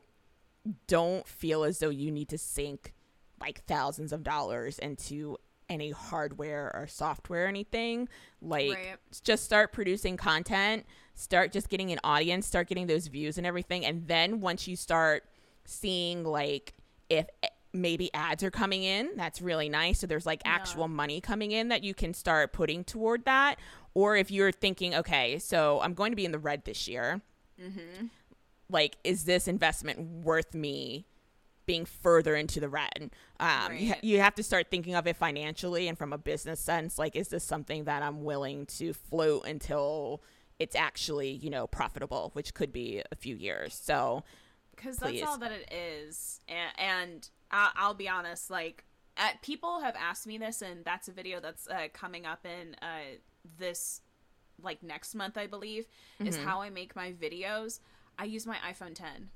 don't feel as though you need to sink like thousands of dollars into any hardware or software or anything. Like
Right.
just start producing content, start just getting an audience, start getting those views and everything, and then once you start seeing like if maybe ads are coming in, that's really nice, so there's like
Yeah.
actual money coming in that you can start putting toward that. Or if you're thinking, okay, so I'm going to be in the red this year,
Mm-hmm.
like is this investment worth me being further into the red? Um, you, ha-
Right.
you have to start thinking of it financially and from a business sense. Like, is this something that I'm willing to float until it's actually, you know, profitable, which could be a few years. So
Because that's
Please.
all that it is. And, and I, I'll be honest, like, uh, people have asked me this, and that's a video that's uh, coming up in uh, this, like, next month, I believe, is
Mhm.
how I make my videos. I use my iPhone ten.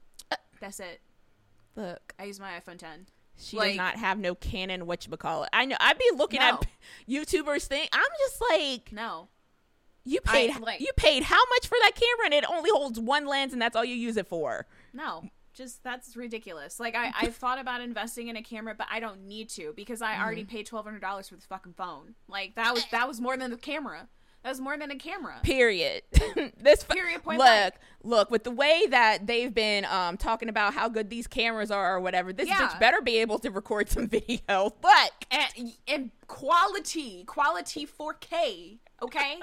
That's it.
look,
I use my iPhone ten.
she
Like-
does not have no canon whatchamacallit. I know. I'd be looking
No.
at YouTubers thing. I'm just like,
No.
you
I,
paid
like-
you paid how much for that camera and it only holds one lens and that's all you use it for.
No. Just, that's ridiculous. Like, I, I've thought about investing in a camera, but I don't need to because I already paid twelve hundred dollars for this fucking phone. Like, that was that was more than the camera. That was more than a camera.
Period. this fu-
Period, point
look,
blank.
look, with the way that they've been um talking about how good these cameras are or whatever, this
Yeah.
bitch better be able to record some video. Look.
And, and quality, quality four K, okay?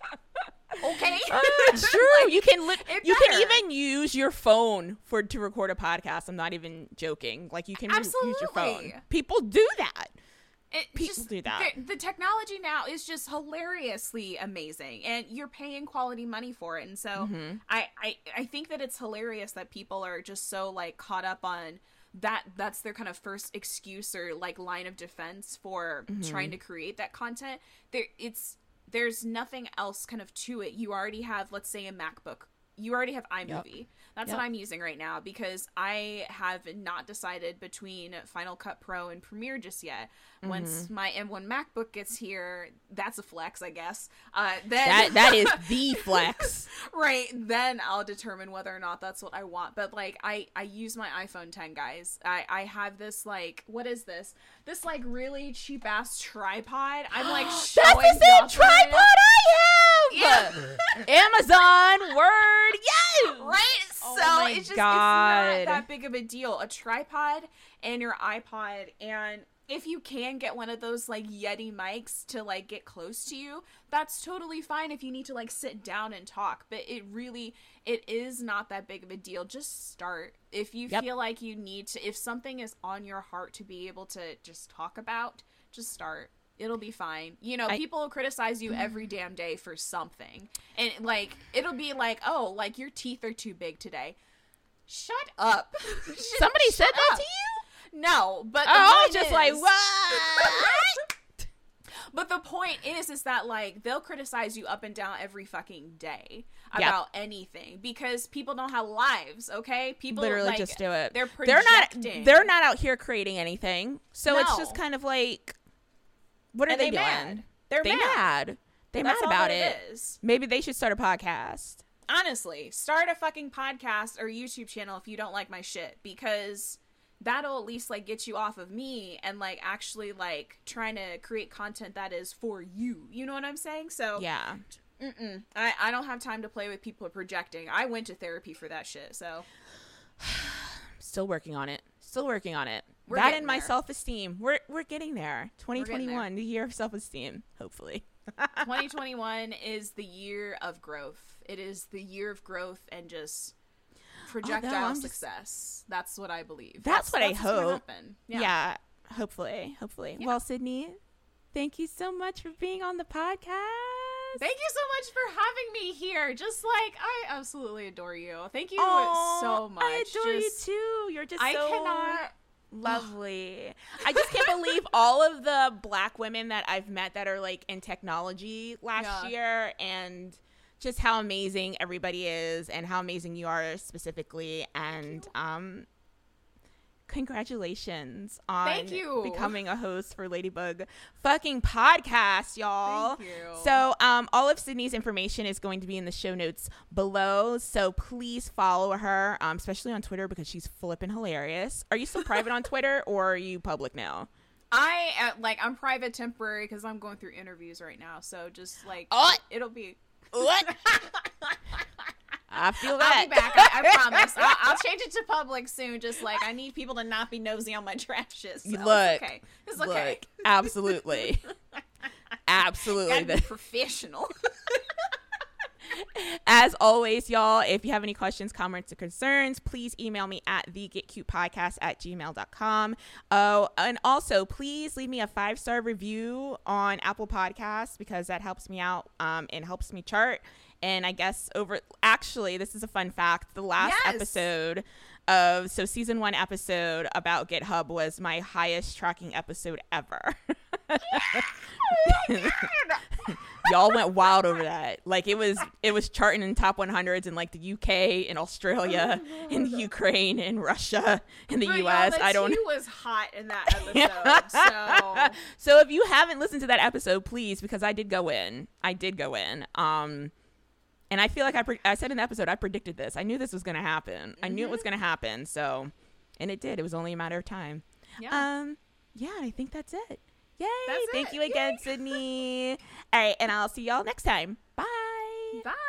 Okay?
Uh, it's true. You can li-
It
you
better.
can even use your phone for to record a podcast. I'm not even joking. Like you can re- use your phone.
Absolutely.
People do that.
It
People
just,
do that.
The, the technology now is just hilariously amazing, and you're paying quality money for it. And so
Mm-hmm.
I, I, I think that it's hilarious that people are just so like caught up on that. That's their kind of first excuse or like line of defense for
Mm-hmm.
trying to create that content. There, it's there's nothing else kind of to it. You already have, let's say, a MacBook. You already have iMovie. Yep. That's yep. what I'm using right now because I have not decided between Final Cut Pro and Premiere just yet. Mm-hmm. Once my M one MacBook gets here, that's a flex, I guess. Uh, then
that that is the flex,
right? Then I'll determine whether or not that's what I want. But like, I I use my iPhone ten, guys. I I have this like, what is this? This like really cheap ass tripod. I'm like showing
that's the same tripod I have. Yeah. Amazon word, yes.
Right.
Oh
so
my
it's just
God.
it's not that big of a deal. A tripod and your iPod, and if you can get one of those like Yeti mics to like get close to you, that's totally fine if you need to like sit down and talk. But it really, it is not that big of a deal. Just start. If you yep. feel like you need to, if something is on your heart to be able to just talk about, just start. It'll be fine. You know, I, people will criticize you every damn day for something. And like, it'll be like, oh, like your teeth are too big today. Shut up.
Somebody
Shut
said that
up.
to you?
No, but the
oh, I
point
was just
is,
like, what?
But the point is, is that like they'll criticize you up and down every fucking day
yep.
about anything because people don't have lives. Okay, people
literally
like,
just do it.
They're projecting.
They're not. They're not out here creating anything. So
no.
it's just kind of like, what are
and
they,
they
doing?
Mad. They're
they
mad.
mad. They
That's
mad
all
about
that
it.
it is.
Maybe they should start a podcast.
Honestly, start a fucking podcast or YouTube channel if you don't like my shit, because that'll at least like get you off of me and like actually like trying to create content that is for you. You know what I'm saying? So
yeah,
mm-mm. I I don't have time to play with people projecting. I went to therapy for that shit. So
still working on it. Still working on it.
We're
that and my
there.
self-esteem. We're we're getting there. twenty twenty-one, the year of self-esteem. Hopefully.
twenty twenty-one is the year of growth. It is the year of growth and just projectile
oh, no,
success. Just, that's what I believe.
That's, that's what
that's
I hope.
Yeah.
yeah, hopefully, hopefully. Yeah. Well, Sydney, thank you so much for being on the podcast.
Thank you so much for having me here. Just like, I absolutely adore you. Thank you
oh,
so much.
I adore
just,
you too. You're just
I
so
cannot.
Lovely. I just can't believe all of the black women that I've met that are like in technology last yeah. year, and just how amazing everybody is and how amazing you are specifically. And um congratulations on
Thank you.
becoming a host for Ladybug fucking podcast, y'all.
Thank you.
So um all of Sydney's information is going to be in the show notes below, so please follow her, um especially on Twitter, because she's flipping hilarious. Are you still private on Twitter, or are you public now?
I uh, like I'm private temporary because I'm going through interviews right now, so just like
oh.
it'll be
what I feel that.
I'll be back. I, I promise. I'll, I'll change it to public soon. Just like I need people to not be nosy on my trash shit. So
look,
it's okay. It's okay.
Look, absolutely, absolutely.
Gotta be professional.
As always, y'all, if you have any questions, comments, or concerns, please email me at the get cute podcast at gmail dot com. Oh, and also, please leave me a five-star review on Apple Podcasts, because that helps me out um, and helps me chart. And I guess over, actually, this is a fun fact. The last
yes.
episode of, so season one episode about GitHub was my highest tracking episode ever. Y'all went wild over that. Like it was, it was charting in top one hundreds in like the U K and Australia and the Ukraine and Russia and the
but
U S.
Y'all,
I don't.
He was hot in that episode. so.
so if you haven't listened to that episode, please, because I did go in. I did go in. Um, and I feel like I, pre- I said in the episode, I predicted this. I knew this was going to happen. Mm-hmm. I knew it was going to happen. So, and it did. It was only a matter of time.
Yeah.
Um. Yeah, I think that's it. Yay.
That's
Thank
it.
you again,
Yay.
Sydney. All right. And I'll see y'all next time. Bye.
Bye.